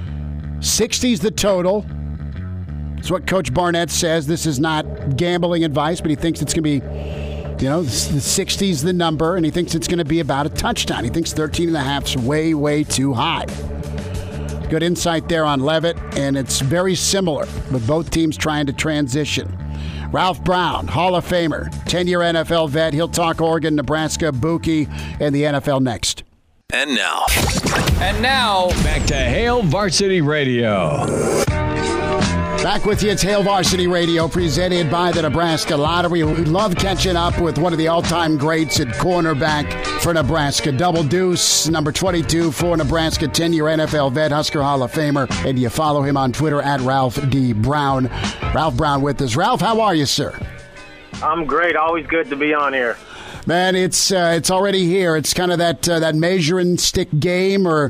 sixty's the total. That's what Coach Barnett says. This is not gambling advice, but he thinks it's going to be, you know, the sixty's the number, and he thinks it's going to be about a touchdown. He thinks thirteen and a half's way, way too high. Good insight there on Levitt, and it's very similar with both teams trying to transition. Ralph Brown, Hall of Famer, ten-year N F L vet. He'll talk Oregon, Nebraska, Buki, and the N F L next. And now. And now, back to Hail Varsity Radio. Back with you, it's Hail Varsity Radio, presented by the Nebraska Lottery. We love catching up with one of the all-time greats at cornerback for Nebraska. Double deuce, number twenty-two for Nebraska, ten-year N F L vet, Husker Hall of Famer. And you follow him on Twitter at Ralph D. Brown. Ralph Brown with us. Ralph, how are you, sir? I'm great. Always good to be on here. Man, it's uh, it's already here. It's kind of that uh, that measuring stick game, or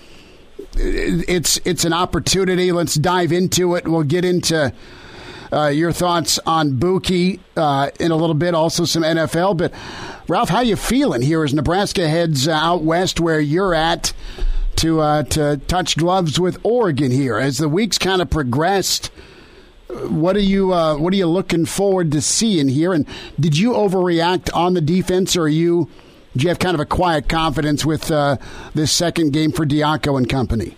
it's it's an opportunity. Let's dive into it. We'll get into uh, your thoughts on Buki uh, in a little bit, also some N F L. But Ralph, how you feeling here as Nebraska heads uh, out west where you're at to uh, to touch gloves with Oregon here as the weeks kind of progressed? What are you uh, What are you looking forward to seeing here? And did you overreact on the defense, or are you do you have kind of a quiet confidence with uh, this second game for Diaco and company?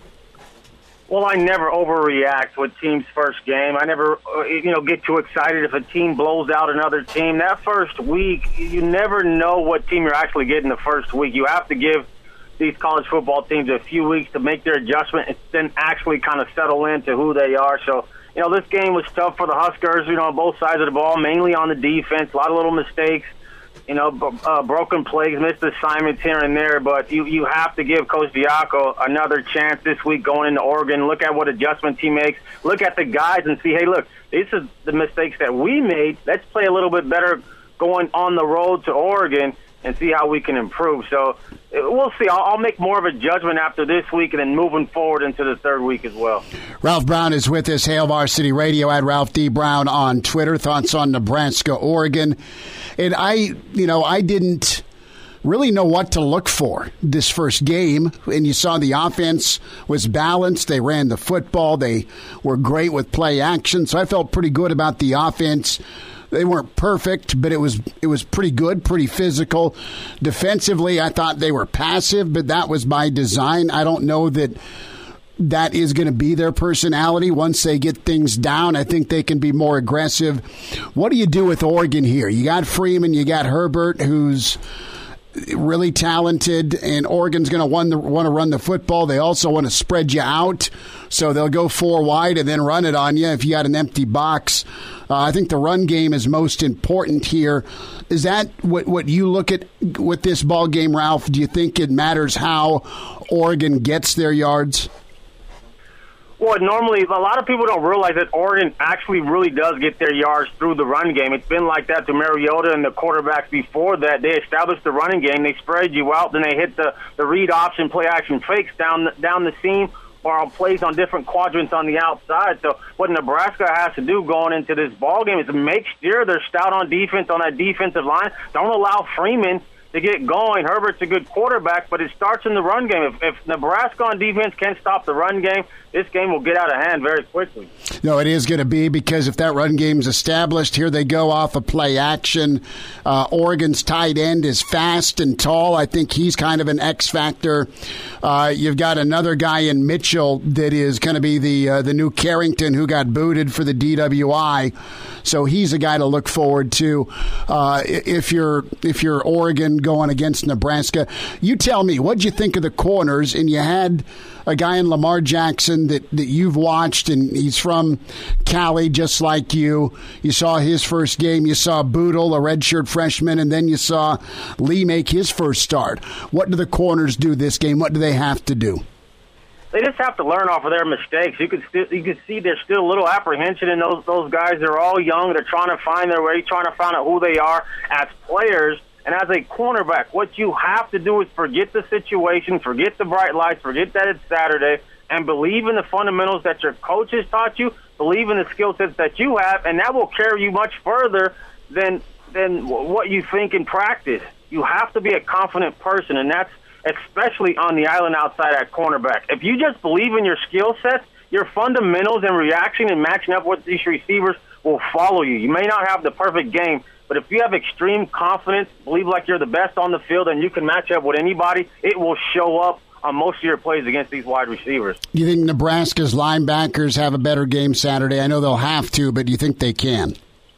Well, I never overreact with team's first game. I never, you know, get too excited if a team blows out another team. That first week, you never know what team you're actually getting the first week. You have to give these college football teams a few weeks to make their adjustment and then actually kind of settle into who they are. So, you know, this game was tough for the Huskers, you know, on both sides of the ball, mainly on the defense. A lot of little mistakes. You know, uh, broken plays, missed assignments here and there, but you, you have to give Coach Diaco another chance this week going into Oregon. Look at what adjustments he makes. Look at the guys and see, hey, look, these are the mistakes that we made. Let's play a little bit better going on the road to Oregon and see how we can improve. So we'll see. I'll, I'll make more of a judgment after this week and then moving forward into the third week as well. Ralph Brown is with us, Hail Varsity Radio, at Ralph D. Brown on Twitter. Thoughts on Nebraska, Oregon. And I, you know, I didn't really know what to look for this first game. And you saw the offense was balanced. They ran the football. They were great with play action. So I felt pretty good about the offense. They weren't perfect, but it was it was pretty good, pretty physical. Defensively, I thought they were passive, but that was by design. I don't know that that is going to be their personality. Once they get things down, I think they can be more aggressive. What do you do with Oregon here? You got Freeman, you got Herbert, who's really talented, and Oregon's going to want to run the football. They also want to spread you out, so they'll go four wide and then run it on you if you got an empty box. Uh, I think the run game is most important here. Is that what, what you look at with this ball game, Ralph? Do you think it matters how Oregon gets their yards? Well, normally, a lot of people don't realize that Oregon actually really does get their yards through the run game. It's been like that to Mariota and the quarterbacks before that. They established the running game. They spread you out. Then they hit the, the read option, play action fakes down the, down the seam or on plays on different quadrants on the outside. So what Nebraska has to do going into this ball game is make sure they're stout on defense on that defensive line. Don't allow Freeman to get going. Herbert's a good quarterback, but it starts in the run game. If, if Nebraska on defense can't stop the run game, this game will get out of hand very quickly. No, it is going to be, because if that run game's established, here they go off of play action. Uh, Oregon's tight end is fast and tall. I think he's kind of an X factor. Uh, you've got another guy in Mitchell that is going to be the uh, the new Carrington, who got booted for the D W I. So he's a guy to look forward to uh, if you're if you're Oregon going against Nebraska. You tell me, what'd you think of the corners? And you had a guy in Lamar Jackson that, that you've watched, and he's from Cali just like you. You saw his first game. You saw Boodle, a redshirt freshman, and then you saw Lee make his first start. What do the corners do this game? What do they have to do? They just have to learn off of their mistakes. You could still, you could see there's still a little apprehension in those those guys. They're all young. They're trying to find their way, trying to find out who they are as players. And as a cornerback, what you have to do is forget the situation, forget the bright lights, forget that it's Saturday, and believe in the fundamentals that your coaches taught you, believe in the skill sets that you have, and that will carry you much further than than what you think in practice. You have to be a confident person, and that's especially on the island outside at cornerback. If you just believe in your skill sets, your fundamentals and reaction and matching up with these receivers will follow you. You may not have the perfect game, but if you have extreme confidence, believe like you're the best on the field and you can match up with anybody, it will show up on most of your plays against these wide receivers. Do you think Nebraska's linebackers have a better game Saturday? I know they'll have to, but do you think they can?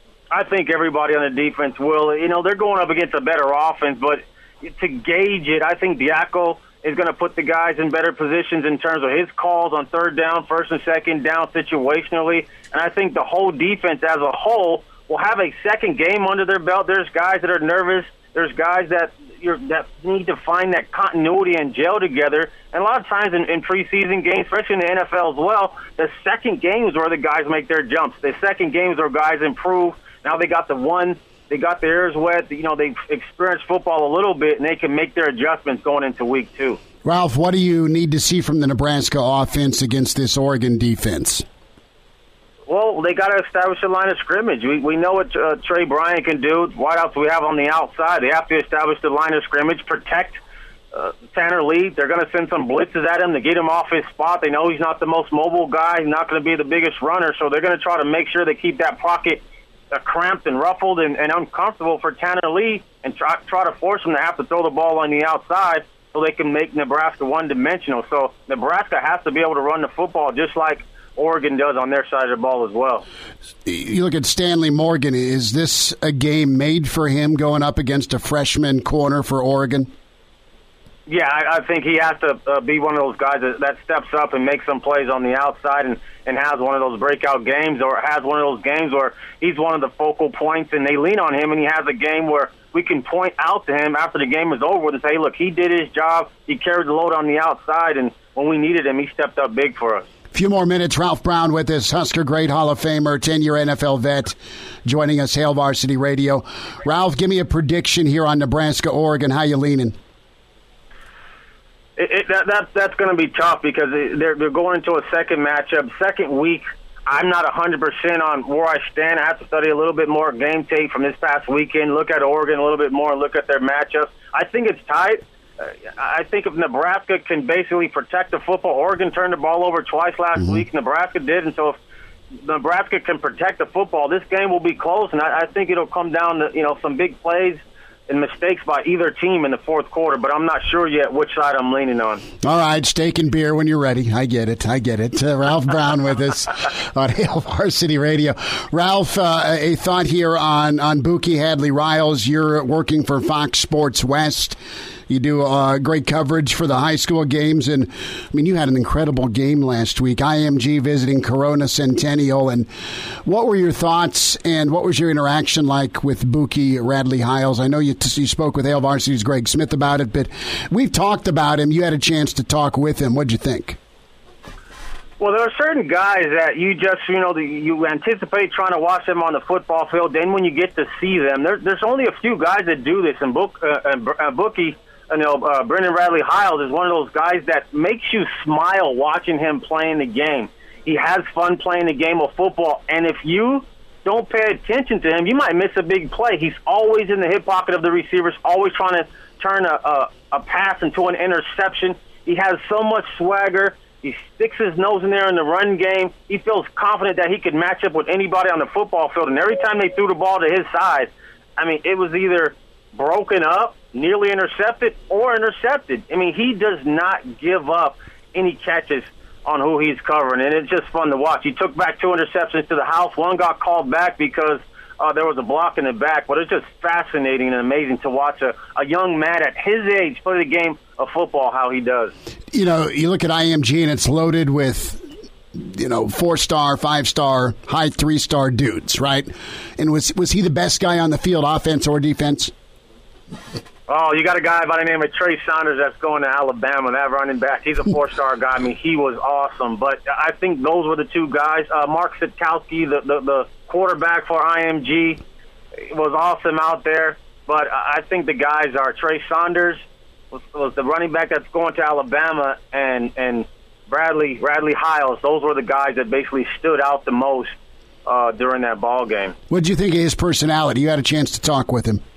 I think everybody on the defense will. You know, they're going up against a better offense, but to gauge it, I think Diaco is going to put the guys in better positions in terms of his calls on third down, first and second down situationally. And I think the whole defense as a whole will have a second game under their belt. There's guys that are nervous. There's guys that you're, that need to find that continuity and gel together. And a lot of times in, in preseason games, especially in the N F L as well, the second game is where the guys make their jumps. The second game is where guys improve. Now they got the one, they got their ears wet. You know, they've experienced football a little bit, and they can make their adjustments going into week two. Ralph, what do you need to see from the Nebraska offense against this Oregon defense? Well, well, they got to establish a line of scrimmage. We we know what uh, Trey Bryant can do. What else do we have on the outside? They have to establish the line of scrimmage, protect uh, Tanner Lee. They're going to send some blitzes at him to get him off his spot. They know he's not the most mobile guy. He's not going to be the biggest runner, so they're going to try to make sure they keep that pocket uh, cramped and ruffled and, and uncomfortable for Tanner Lee and try, try to force him to have to throw the ball on the outside so they can make Nebraska one-dimensional. So Nebraska has to be able to run the football just like Oregon does on their side of the ball as well. You look at Stanley Morgan. Is this a game made for him going up against a freshman corner for Oregon? Yeah, I, I think he has to uh, be one of those guys that, that steps up and makes some plays on the outside and, and has one of those breakout games or has one of those games where he's one of the focal points and they lean on him and he has a game where we can point out to him after the game is over and say, look, he did his job. He carried the load on the outside, and when we needed him, he stepped up big for us. A few more minutes. Ralph Brown with us, Husker great Hall of Famer, ten-year N F L vet, joining us, Hail Varsity Radio. Ralph, give me a prediction here on Nebraska-Oregon. How you leaning? It, it, that, that, that's going to be tough because they're, they're going into a second matchup, second week. I'm not one hundred percent on where I stand. I have to study a little bit more game tape from this past weekend, look at Oregon a little bit more, and look at their matchups. I think it's tight. I think if Nebraska can basically protect the football, Oregon turned the ball over twice last mm-hmm. week. Nebraska did, and so if Nebraska can protect the football, this game will be close, and I, I think it'll come down to you know some big plays and mistakes by either team in the fourth quarter, but I'm not sure yet which side I'm leaning on. All right, steak and beer when you're ready. I get it. I get it. Uh, Ralph Brown with us on Hail Varsity Radio. Ralph, uh, a thought here on, on Buki Hadley-Riles. You're working for Fox Sports West. You do uh, great coverage for the high school games, and I mean, you had an incredible game last week. I M G visiting Corona Centennial, and what were your thoughts and what was your interaction like with Buki Radley-Hiles? I know you, t- you spoke with Hail Varsity's Greg Smith about it, but we've talked about him. You had a chance to talk with him. What'd you think? Well, there are certain guys that you just, you know, you anticipate trying to watch them on the football field. Then when you get to see them, there, there's only a few guys that do this, and Book, uh, and, uh, Buki. You know, uh, Brendan Radley-Hiles is one of those guys that makes you smile watching him playing the game. He has fun playing the game of football, and if you don't pay attention to him, you might miss a big play. He's always in the hip pocket of the receivers, always trying to turn a, a, a pass into an interception. He has so much swagger. He sticks his nose in there in the run game. He feels confident that he could match up with anybody on the football field, and every time they threw the ball to his side, I mean, it was either broken up, nearly intercepted, or intercepted. I mean, he does not give up any catches on who he's covering, and it's just fun to watch. He took back two interceptions to the house. One got called back because uh, there was a block in the back, but it's just fascinating and amazing to watch a, a young man at his age play the game of football how he does. You know, you look at I M G, and it's loaded with, you know, four-star, five-star, high three-star dudes, right? And was was he the best guy on the field, offense or defense? Oh, you got a guy by the name of Trey Saunders that's going to Alabama, that running back. He's a four-star guy. I mean, he was awesome. But I think those were the two guys. Uh, Mark Sitkowski, the, the, the quarterback for I M G, was awesome out there. But I think the guys are Trey Saunders was, was the running back that's going to Alabama, and, and Bradley Radley-Hiles. Those were the guys that basically stood out the most uh, during that ball game. What did you think of his personality? You had a chance to talk with him.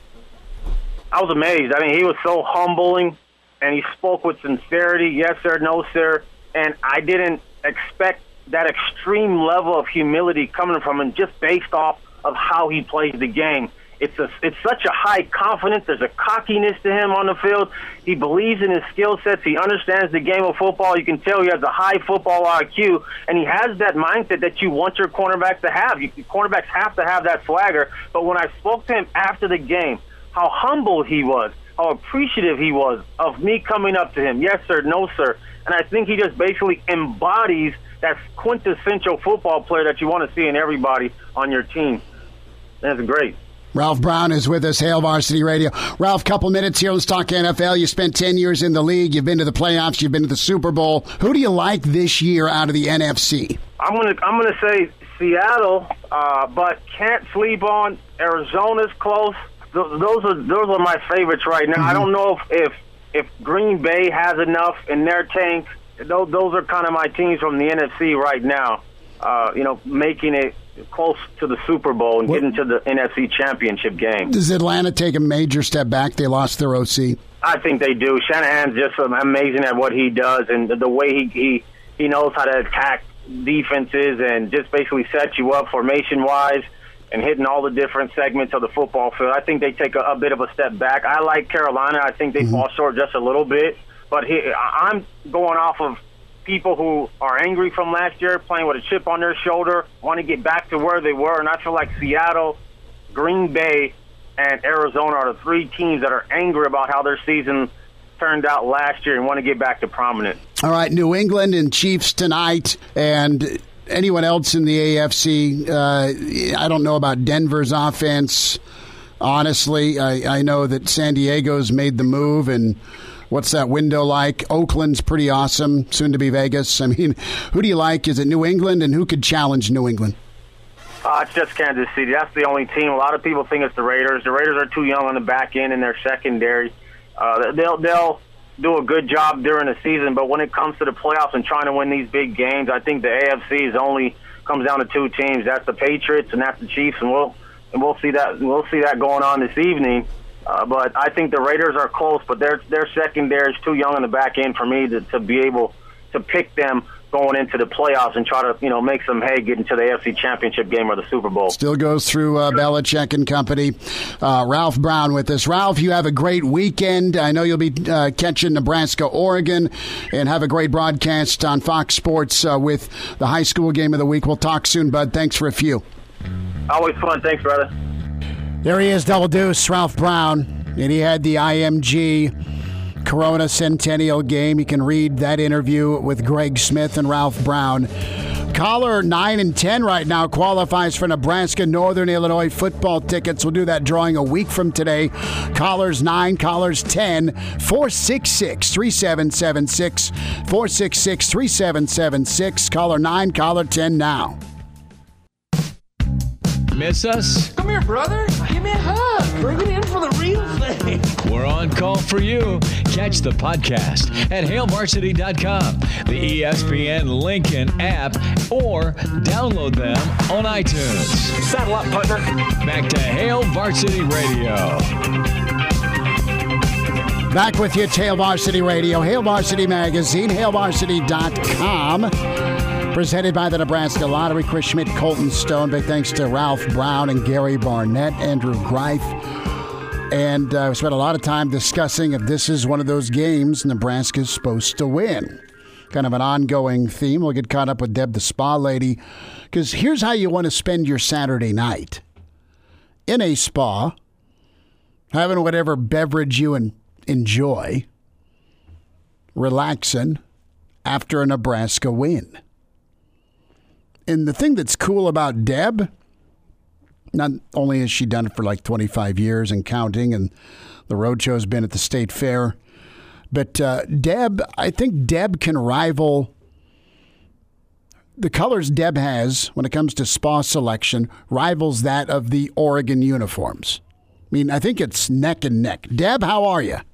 I was amazed. I mean, he was so humbling, and he spoke with sincerity, yes, sir, no, sir. And I didn't expect that extreme level of humility coming from him just based off of how he plays the game. It's a, it's such a high confidence. There's a cockiness to him on the field. He believes in his skill sets. He understands the game of football. You can tell he has a high football I Q, and he has that mindset that you want your cornerbacks to have. You, cornerbacks have to have that swagger. But when I spoke to him after the game, how humble he was, how appreciative he was of me coming up to him. Yes, sir, no, sir. And I think he just basically embodies that quintessential football player that you want to see in everybody on your team. That's great. Ralph Brown is with us, Hail Varsity Radio. Ralph, couple minutes here. Let's talk N F L. You spent ten years in the league. You've been to the playoffs. You've been to the Super Bowl. Who do you like this year out of the N F C? I'm gonna I'm gonna say Seattle, uh, but can't sleep on Arizona's close. Those are those are my favorites right now. Mm-hmm. I don't know if, if if Green Bay has enough in their tank. Those those are kind of my teams from the N F C right now. uh, you know, making it close to the Super Bowl and what, getting to the N F C Championship game. Does Atlanta take a major step back? They lost their O C. I think they do. Shanahan's just amazing at what he does, and the way he he, he knows how to attack defenses and just basically set you up formation-wise and hitting all the different segments of the football field. I think they take a, a bit of a step back. I like Carolina. I think they mm-hmm. fall short just a little bit. But he, I'm going off of people who are angry from last year, playing with a chip on their shoulder, want to get back to where they were. And I feel like Seattle, Green Bay, and Arizona are the three teams that are angry about how their season turned out last year and want to get back to prominence. All right, New England and Chiefs tonight, and anyone else in the A F C. Uh, I don't know about Denver's offense. Honestly, I, I know that San Diego's made the move, and what's that window like? Oakland's pretty awesome, soon to be Vegas. I mean, who do you like? Is it New England, and who could challenge New England? Uh, it's just Kansas City. That's the only team. A lot of people think it's the Raiders. The Raiders are too young on the back end in their secondary. Uh, they'll they'll do a good job during the season, but when it comes to the playoffs and trying to win these big games, I think the A F C is only comes down to two teams. That's the Patriots and that's the Chiefs, and we'll and we'll see that we'll see that going on this evening. Uh, but I think the Raiders are close, but their their secondary is too young on the back end for me to, to be able to pick them going into the playoffs and try to, you know, make some hay getting to the A F C Championship game or the Super Bowl. Still goes through uh, Belichick and company. Uh, Ralph Brown with us. Ralph, you have a great weekend. I know you'll be uh, catching Nebraska, Oregon, and have a great broadcast on Fox Sports uh, with the high school game of the week. We'll talk soon, bud. Thanks for a few. Always fun. Thanks, brother. There he is, Double Deuce, Ralph Brown, and he had the I M G Corona Centennial game. You can read that interview with Greg Smith and Ralph Brown. Caller nine and ten right now qualifies for Nebraska Northern Illinois football tickets. We'll do that drawing a week from today. Callers nine, callers ten, four six six, three seven seven six, four six six, three seven seven six. Caller nine, caller ten now. Miss us? Come here, brother. Give me a hug. Bring it in for the real thing. We're on call for you. Catch the podcast at hail varsity dot com, the E S P N Lincoln app, or download them on iTunes. Saddle up, partner. Back to Hail Varsity Radio. Back with you, it's Hail Varsity Radio, Hail Varsity Magazine, hail varsity dot com. Presented by the Nebraska Lottery. Chris Schmidt, Colton Stone. Big thanks to Ralph Brown and Gary Barnett, Andrew Greif. And uh, we spent a lot of time discussing if this is one of those games Nebraska's supposed to win. Kind of an ongoing theme. We'll get caught up with Deb, the spa lady. Because here's how you want to spend your Saturday night. In a spa, having whatever beverage you en- enjoy, relaxing after a Nebraska win. And the thing that's cool about Deb, not only has she done it for like twenty-five years and counting, and the roadshow's been at the State Fair, but uh, Deb, I think Deb can rival the colors Deb has when it comes to spa selection, rivals that of the Oregon uniforms. I mean, I think it's neck and neck. Deb, how are you?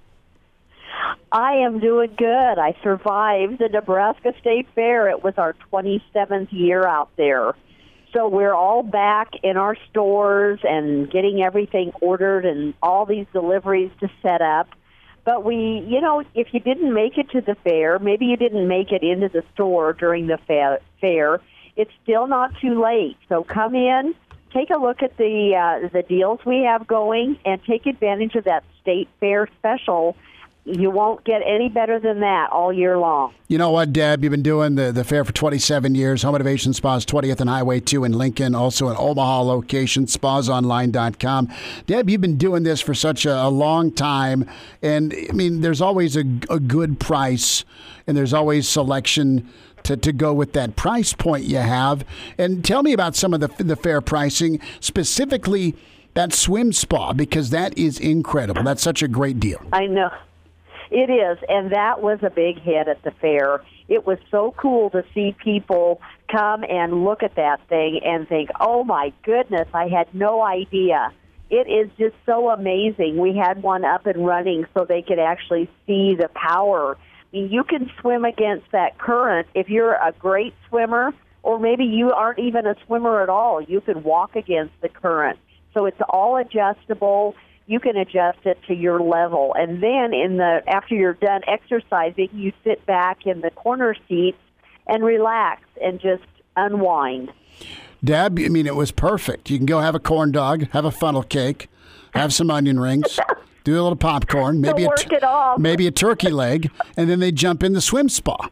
I am doing good. I survived the Nebraska State Fair. It was our twenty-seventh year out there. So we're all back in our stores and getting everything ordered and all these deliveries to set up. But we, you know, if you didn't make it to the fair, maybe you didn't make it into the store during the fa- fair, it's still not too late. So come in, take a look at the uh, the deals we have going, and take advantage of that State Fair special. You won't get any better than that all year long. You know what, Deb? You've been doing the, the fair for twenty-seven years. Home Innovation Spas, twentieth and Highway two in Lincoln, also an Omaha location, spas online dot com. Deb, you've been doing this for such a, a long time. And, I mean, there's always a, a good price, and there's always selection to, to go with that price point you have. And tell me about some of the, the fair pricing, specifically that swim spa, because that is incredible. That's such a great deal. I know. It is, and that was a big hit at the fair. It was so cool to see people come and look at that thing and think, oh, my goodness, I had no idea. It is just so amazing. We had one up and running so they could actually see the power. I mean, you can swim against that current. If you're a great swimmer, or maybe you aren't even a swimmer at all. You can walk against the current. So it's all adjustable. You can adjust it to your level. And then in the after you're done exercising, you sit back in the corner seats and relax and just unwind. Deb, I mean, it was perfect. You can go have a corn dog, have a funnel cake, have some onion rings, do a little popcorn, maybe, work a, it off. maybe a turkey leg, and then they jump in the swim spa.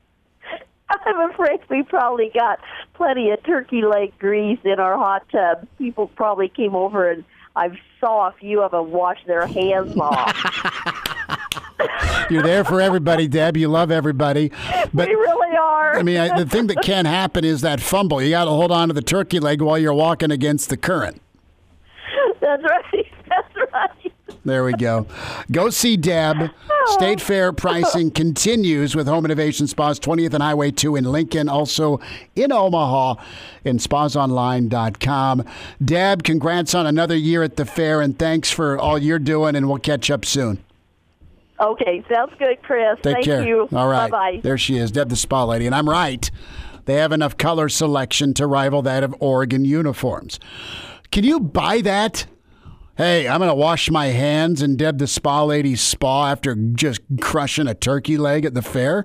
I'm afraid we probably got plenty of turkey leg grease in our hot tub. People probably came over, and I saw a few of them wash their hands off. You're there for everybody, Deb. You love everybody. But, we really are. I mean, I, the thing that can happen is that fumble. You got to hold on to the turkey leg while you're walking against the current. That's right. That's right. There we go. Go see Deb. State Fair pricing continues with Home Innovation Spas, twentieth and Highway two in Lincoln, also in Omaha, and spas online dot com. Deb, congrats on another year at the fair, and thanks for all you're doing, and we'll catch up soon. Okay, sounds good, Chris. Take Thank care. you. All right. Bye-bye. There she is, Deb the Spa Lady. And I'm right. They have enough color selection to rival that of Oregon uniforms. Can you buy that? Hey, I'm going to wash my hands in Deb the Spa Lady's spa after just crushing a turkey leg at the fair?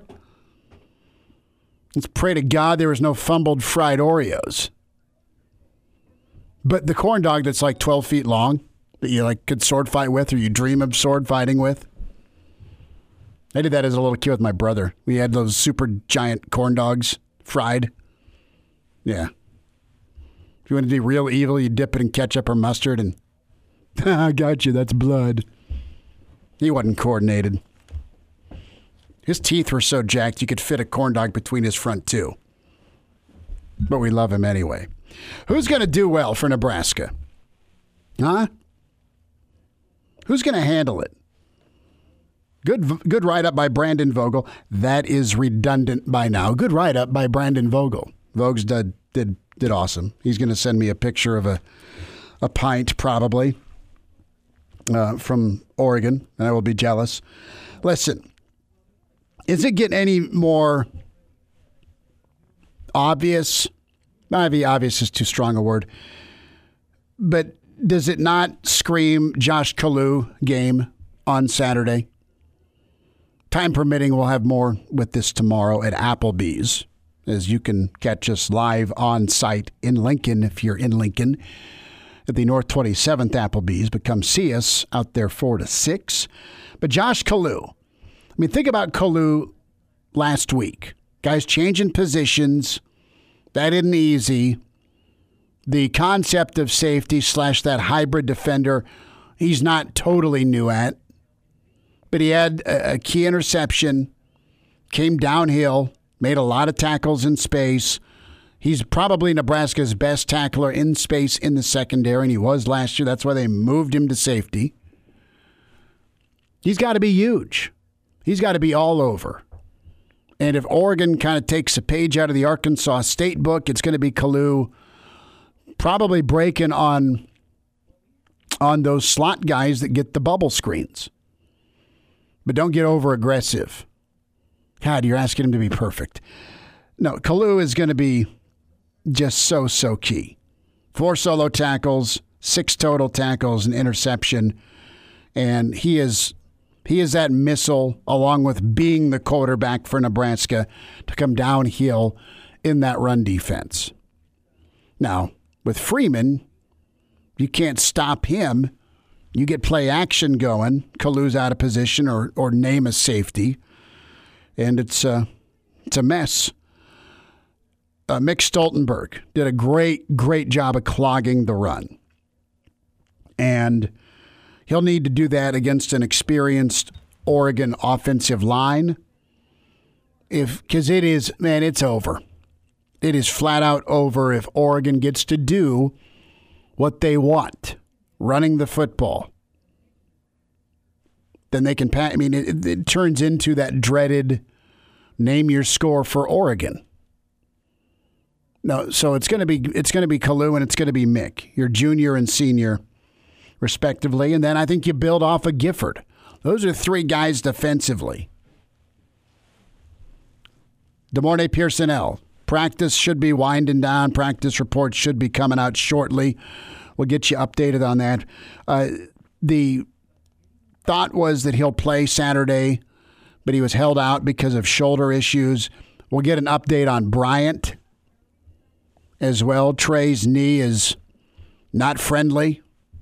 Let's pray to God there was no fumbled fried Oreos. But the corn dog that's like twelve feet long that you like could sword fight with, or you dream of sword fighting with. I did that as a little kid with my brother. We had those super giant corn dogs fried. Yeah. If you want to be real evil, you dip it in ketchup or mustard and I got you. That's blood. He wasn't coordinated. His teeth were so jacked you could fit a corn dog between his front two. But we love him anyway. Who's going to do well for Nebraska? Huh? Who's going to handle it? Good good write-up by Brandon Vogel. That is redundant by now. Good write-up by Brandon Vogel. Vogue's did, did, did awesome. He's going to send me a picture of a, a pint, probably. Uh, from Oregon, and I will be jealous. Listen, is it getting any more obvious? Maybe obvious is too strong a word. But does it not scream Josh Kalu game on Saturday? Time permitting, we'll have more with this tomorrow at Applebee's, as you can catch us live on site in Lincoln if you're in Lincoln. At the North twenty-seventh Applebee's, but come see us out there four to six. But Josh Kalu, I mean, think about Kalu last week. Guys changing positions. That isn't easy. The concept of safety slash that hybrid defender, he's not totally new at. But he had a, a key interception, came downhill, made a lot of tackles in space. He's probably Nebraska's best tackler in space in the secondary, and he was last year. That's why they moved him to safety. He's got to be huge. He's got to be all over. And if Oregon kind of takes a page out of the Arkansas State book, it's going to be Kalu probably breaking on, on those slot guys that get the bubble screens. But don't get over aggressive. God, you're asking him to be perfect. No, Kalu is going to be just so, so key. Four solo tackles, six total tackles, an interception. And he is he is that missile, along with being the quarterback for Nebraska, to come downhill in that run defense. Now, with Freeman, you can't stop him. You get play action going, Kalu's out of position, or or name a safety. And it's, uh, it's a mess. Uh, Mick Stoltenberg did a great, great job of clogging the run. And he'll need to do that against an experienced Oregon offensive line. If because it is, man, it's over. It is flat out over if Oregon gets to do what they want, running the football. Then they can pass. I mean, it, it turns into that dreaded name your score for Oregon. No, so it's going to be it's going to be Kalu and it's going to be Mick, your junior and senior, respectively, and then I think you build off of Gifford. Those are three guys defensively. DeMornay Pearsonell, Practice should be winding down. Practice reports should be coming out shortly. We'll get you updated on that. Uh, the thought was that he'll play Saturday, but he was held out because of shoulder issues. We'll get an update on Bryant as well. Trey's knee is not friendly,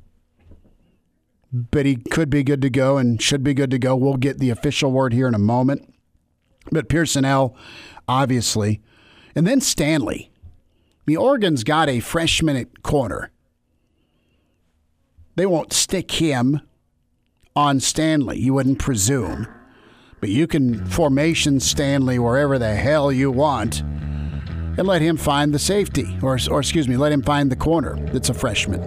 but he could be good to go and should be good to go. We'll get the official word here in a moment. But Pearsonell, obviously. And then Stanley. I mean, Oregon's got a freshman at corner. They won't stick him on Stanley, you wouldn't presume. But you can formation Stanley wherever the hell you want and let him find the safety. Or, or excuse me, let him find the corner that's a freshman.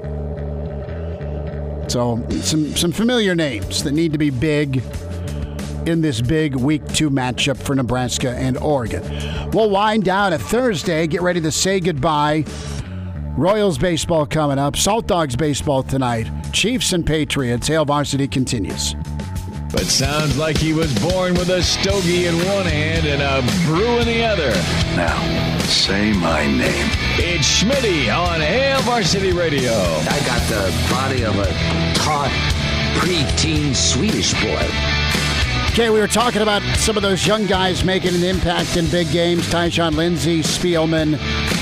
So some, some familiar names that need to be big in this big week two matchup for Nebraska and Oregon. We'll wind down a Thursday. Get ready to say goodbye. Royals baseball coming up. Salt Dogs baseball tonight. Chiefs and Patriots. Hail Varsity continues. But sounds like he was born with a stogie in one hand and a brew in the other. Now, say my name. It's Schmitty on Hail Varsity Radio. I got the body of a taut, preteen Swedish boy. Okay, we were talking about some of those young guys making an impact in big games. Tyshawn Lindsey, Spielman.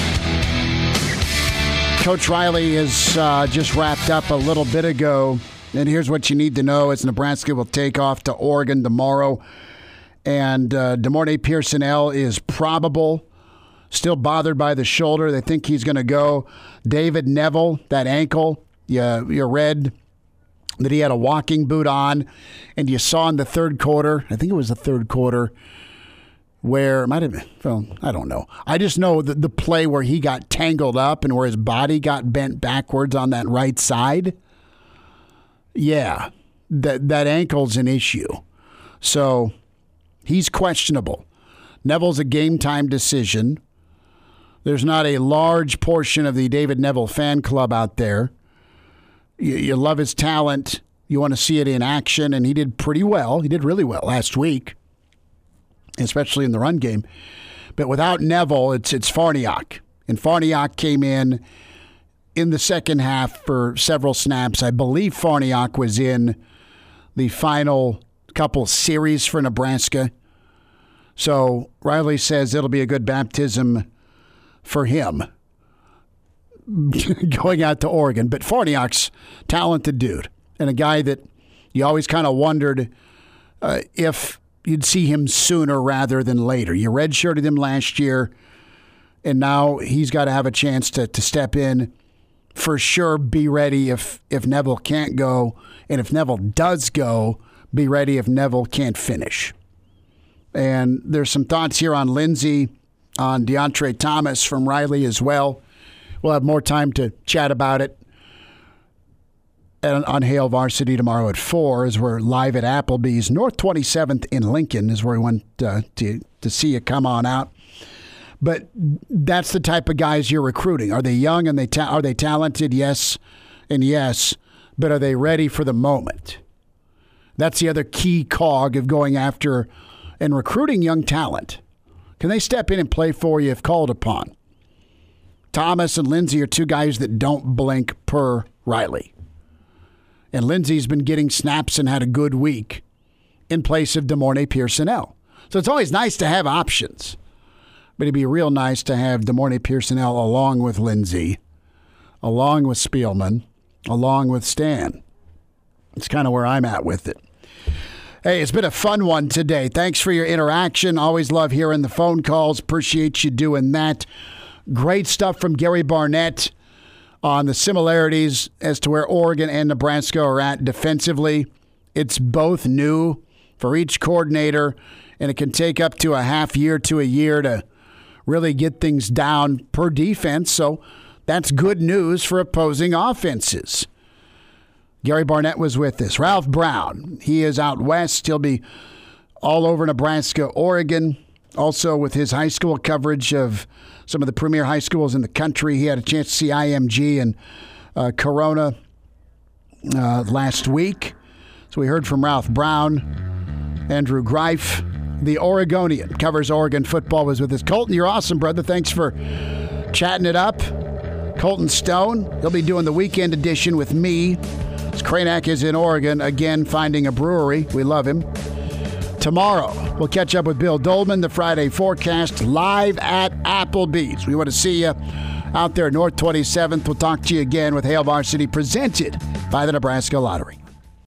Coach Riley has uh, just wrapped up a little bit ago. And here's what you need to know as Nebraska will take off to Oregon tomorrow. And uh, DeMornay Pearsonell is probable, still bothered by the shoulder. They think he's going to go. David Neville, that ankle, you, you read that he had a walking boot on, and you saw in the third quarter, I think it was the third quarter, where it might have been, well, I don't know. I just know that the play where he got tangled up and where his body got bent backwards on that right side. Yeah, that that ankle's an issue. So he's questionable. Neville's a game time decision. There's not a large portion of the David Neville fan club out there. You, you love his talent. You want to see it in action, and he did pretty well. He did really well last week, especially in the run game. But without Neville, it's it's Farniok. And Farniok came in in the second half for several snaps. I believe Farniok was in the final couple series for Nebraska. So Riley says it'll be a good baptism for him going out to Oregon. But Farniok's talented dude and a guy that you always kind of wondered uh, if you'd see him sooner rather than later. You redshirted him last year, and now he's got to have a chance to, to step in. For sure, be ready if, if Neville can't go. And if Neville does go, be ready if Neville can't finish. And there's some thoughts here on Lindsey, on Deontre Thomas from Riley as well. We'll have more time to chat about it on Hail Varsity tomorrow at four as we're live at Applebee's. North twenty-seventh in Lincoln is where we want uh, to, to see you come on out. But that's the type of guys you're recruiting. Are they young and they ta- are they talented? Yes and yes. But are they ready for the moment? That's the other key cog of going after and recruiting young talent. Can they step in and play for you if called upon? Thomas and Lindsey are two guys that don't blink per Riley. And Lindsey's been getting snaps and had a good week in place of DeMornay Pearsonell. So it's always nice to have options. But it'd be real nice to have DeMornay Pearsonell along with Lindsey, along with Spielman, along with Stan. It's kind of where I'm at with it. Hey, it's been a fun one today. Thanks for your interaction. Always love hearing the phone calls. Appreciate you doing that. Great stuff from Gary Barnett on the similarities as to where Oregon and Nebraska are at defensively. It's both new for each coordinator, and it can take up to a half year to a year to really get things down per defense. So that's good news for opposing offenses. Gary Barnett was with us. Ralph Brown, he is out west. He'll be all over Nebraska, Oregon. Also with his high school coverage of some of the premier high schools in the country. He had a chance to see I M G and uh, Corona uh, last week. So we heard from Ralph Brown, Andrew Greif the Oregonian, covers Oregon football, was with us. Colton, you're awesome, brother. Thanks for chatting it up. Colton Stone, he'll be doing the weekend edition with me. Cranack is in Oregon, again, finding a brewery. We love him. Tomorrow, we'll catch up with Bill Dolman, the Friday forecast, live at Applebee's. We want to see you out there, North twenty-seventh. We'll talk to you again with Hail Varsity, presented by the Nebraska Lottery.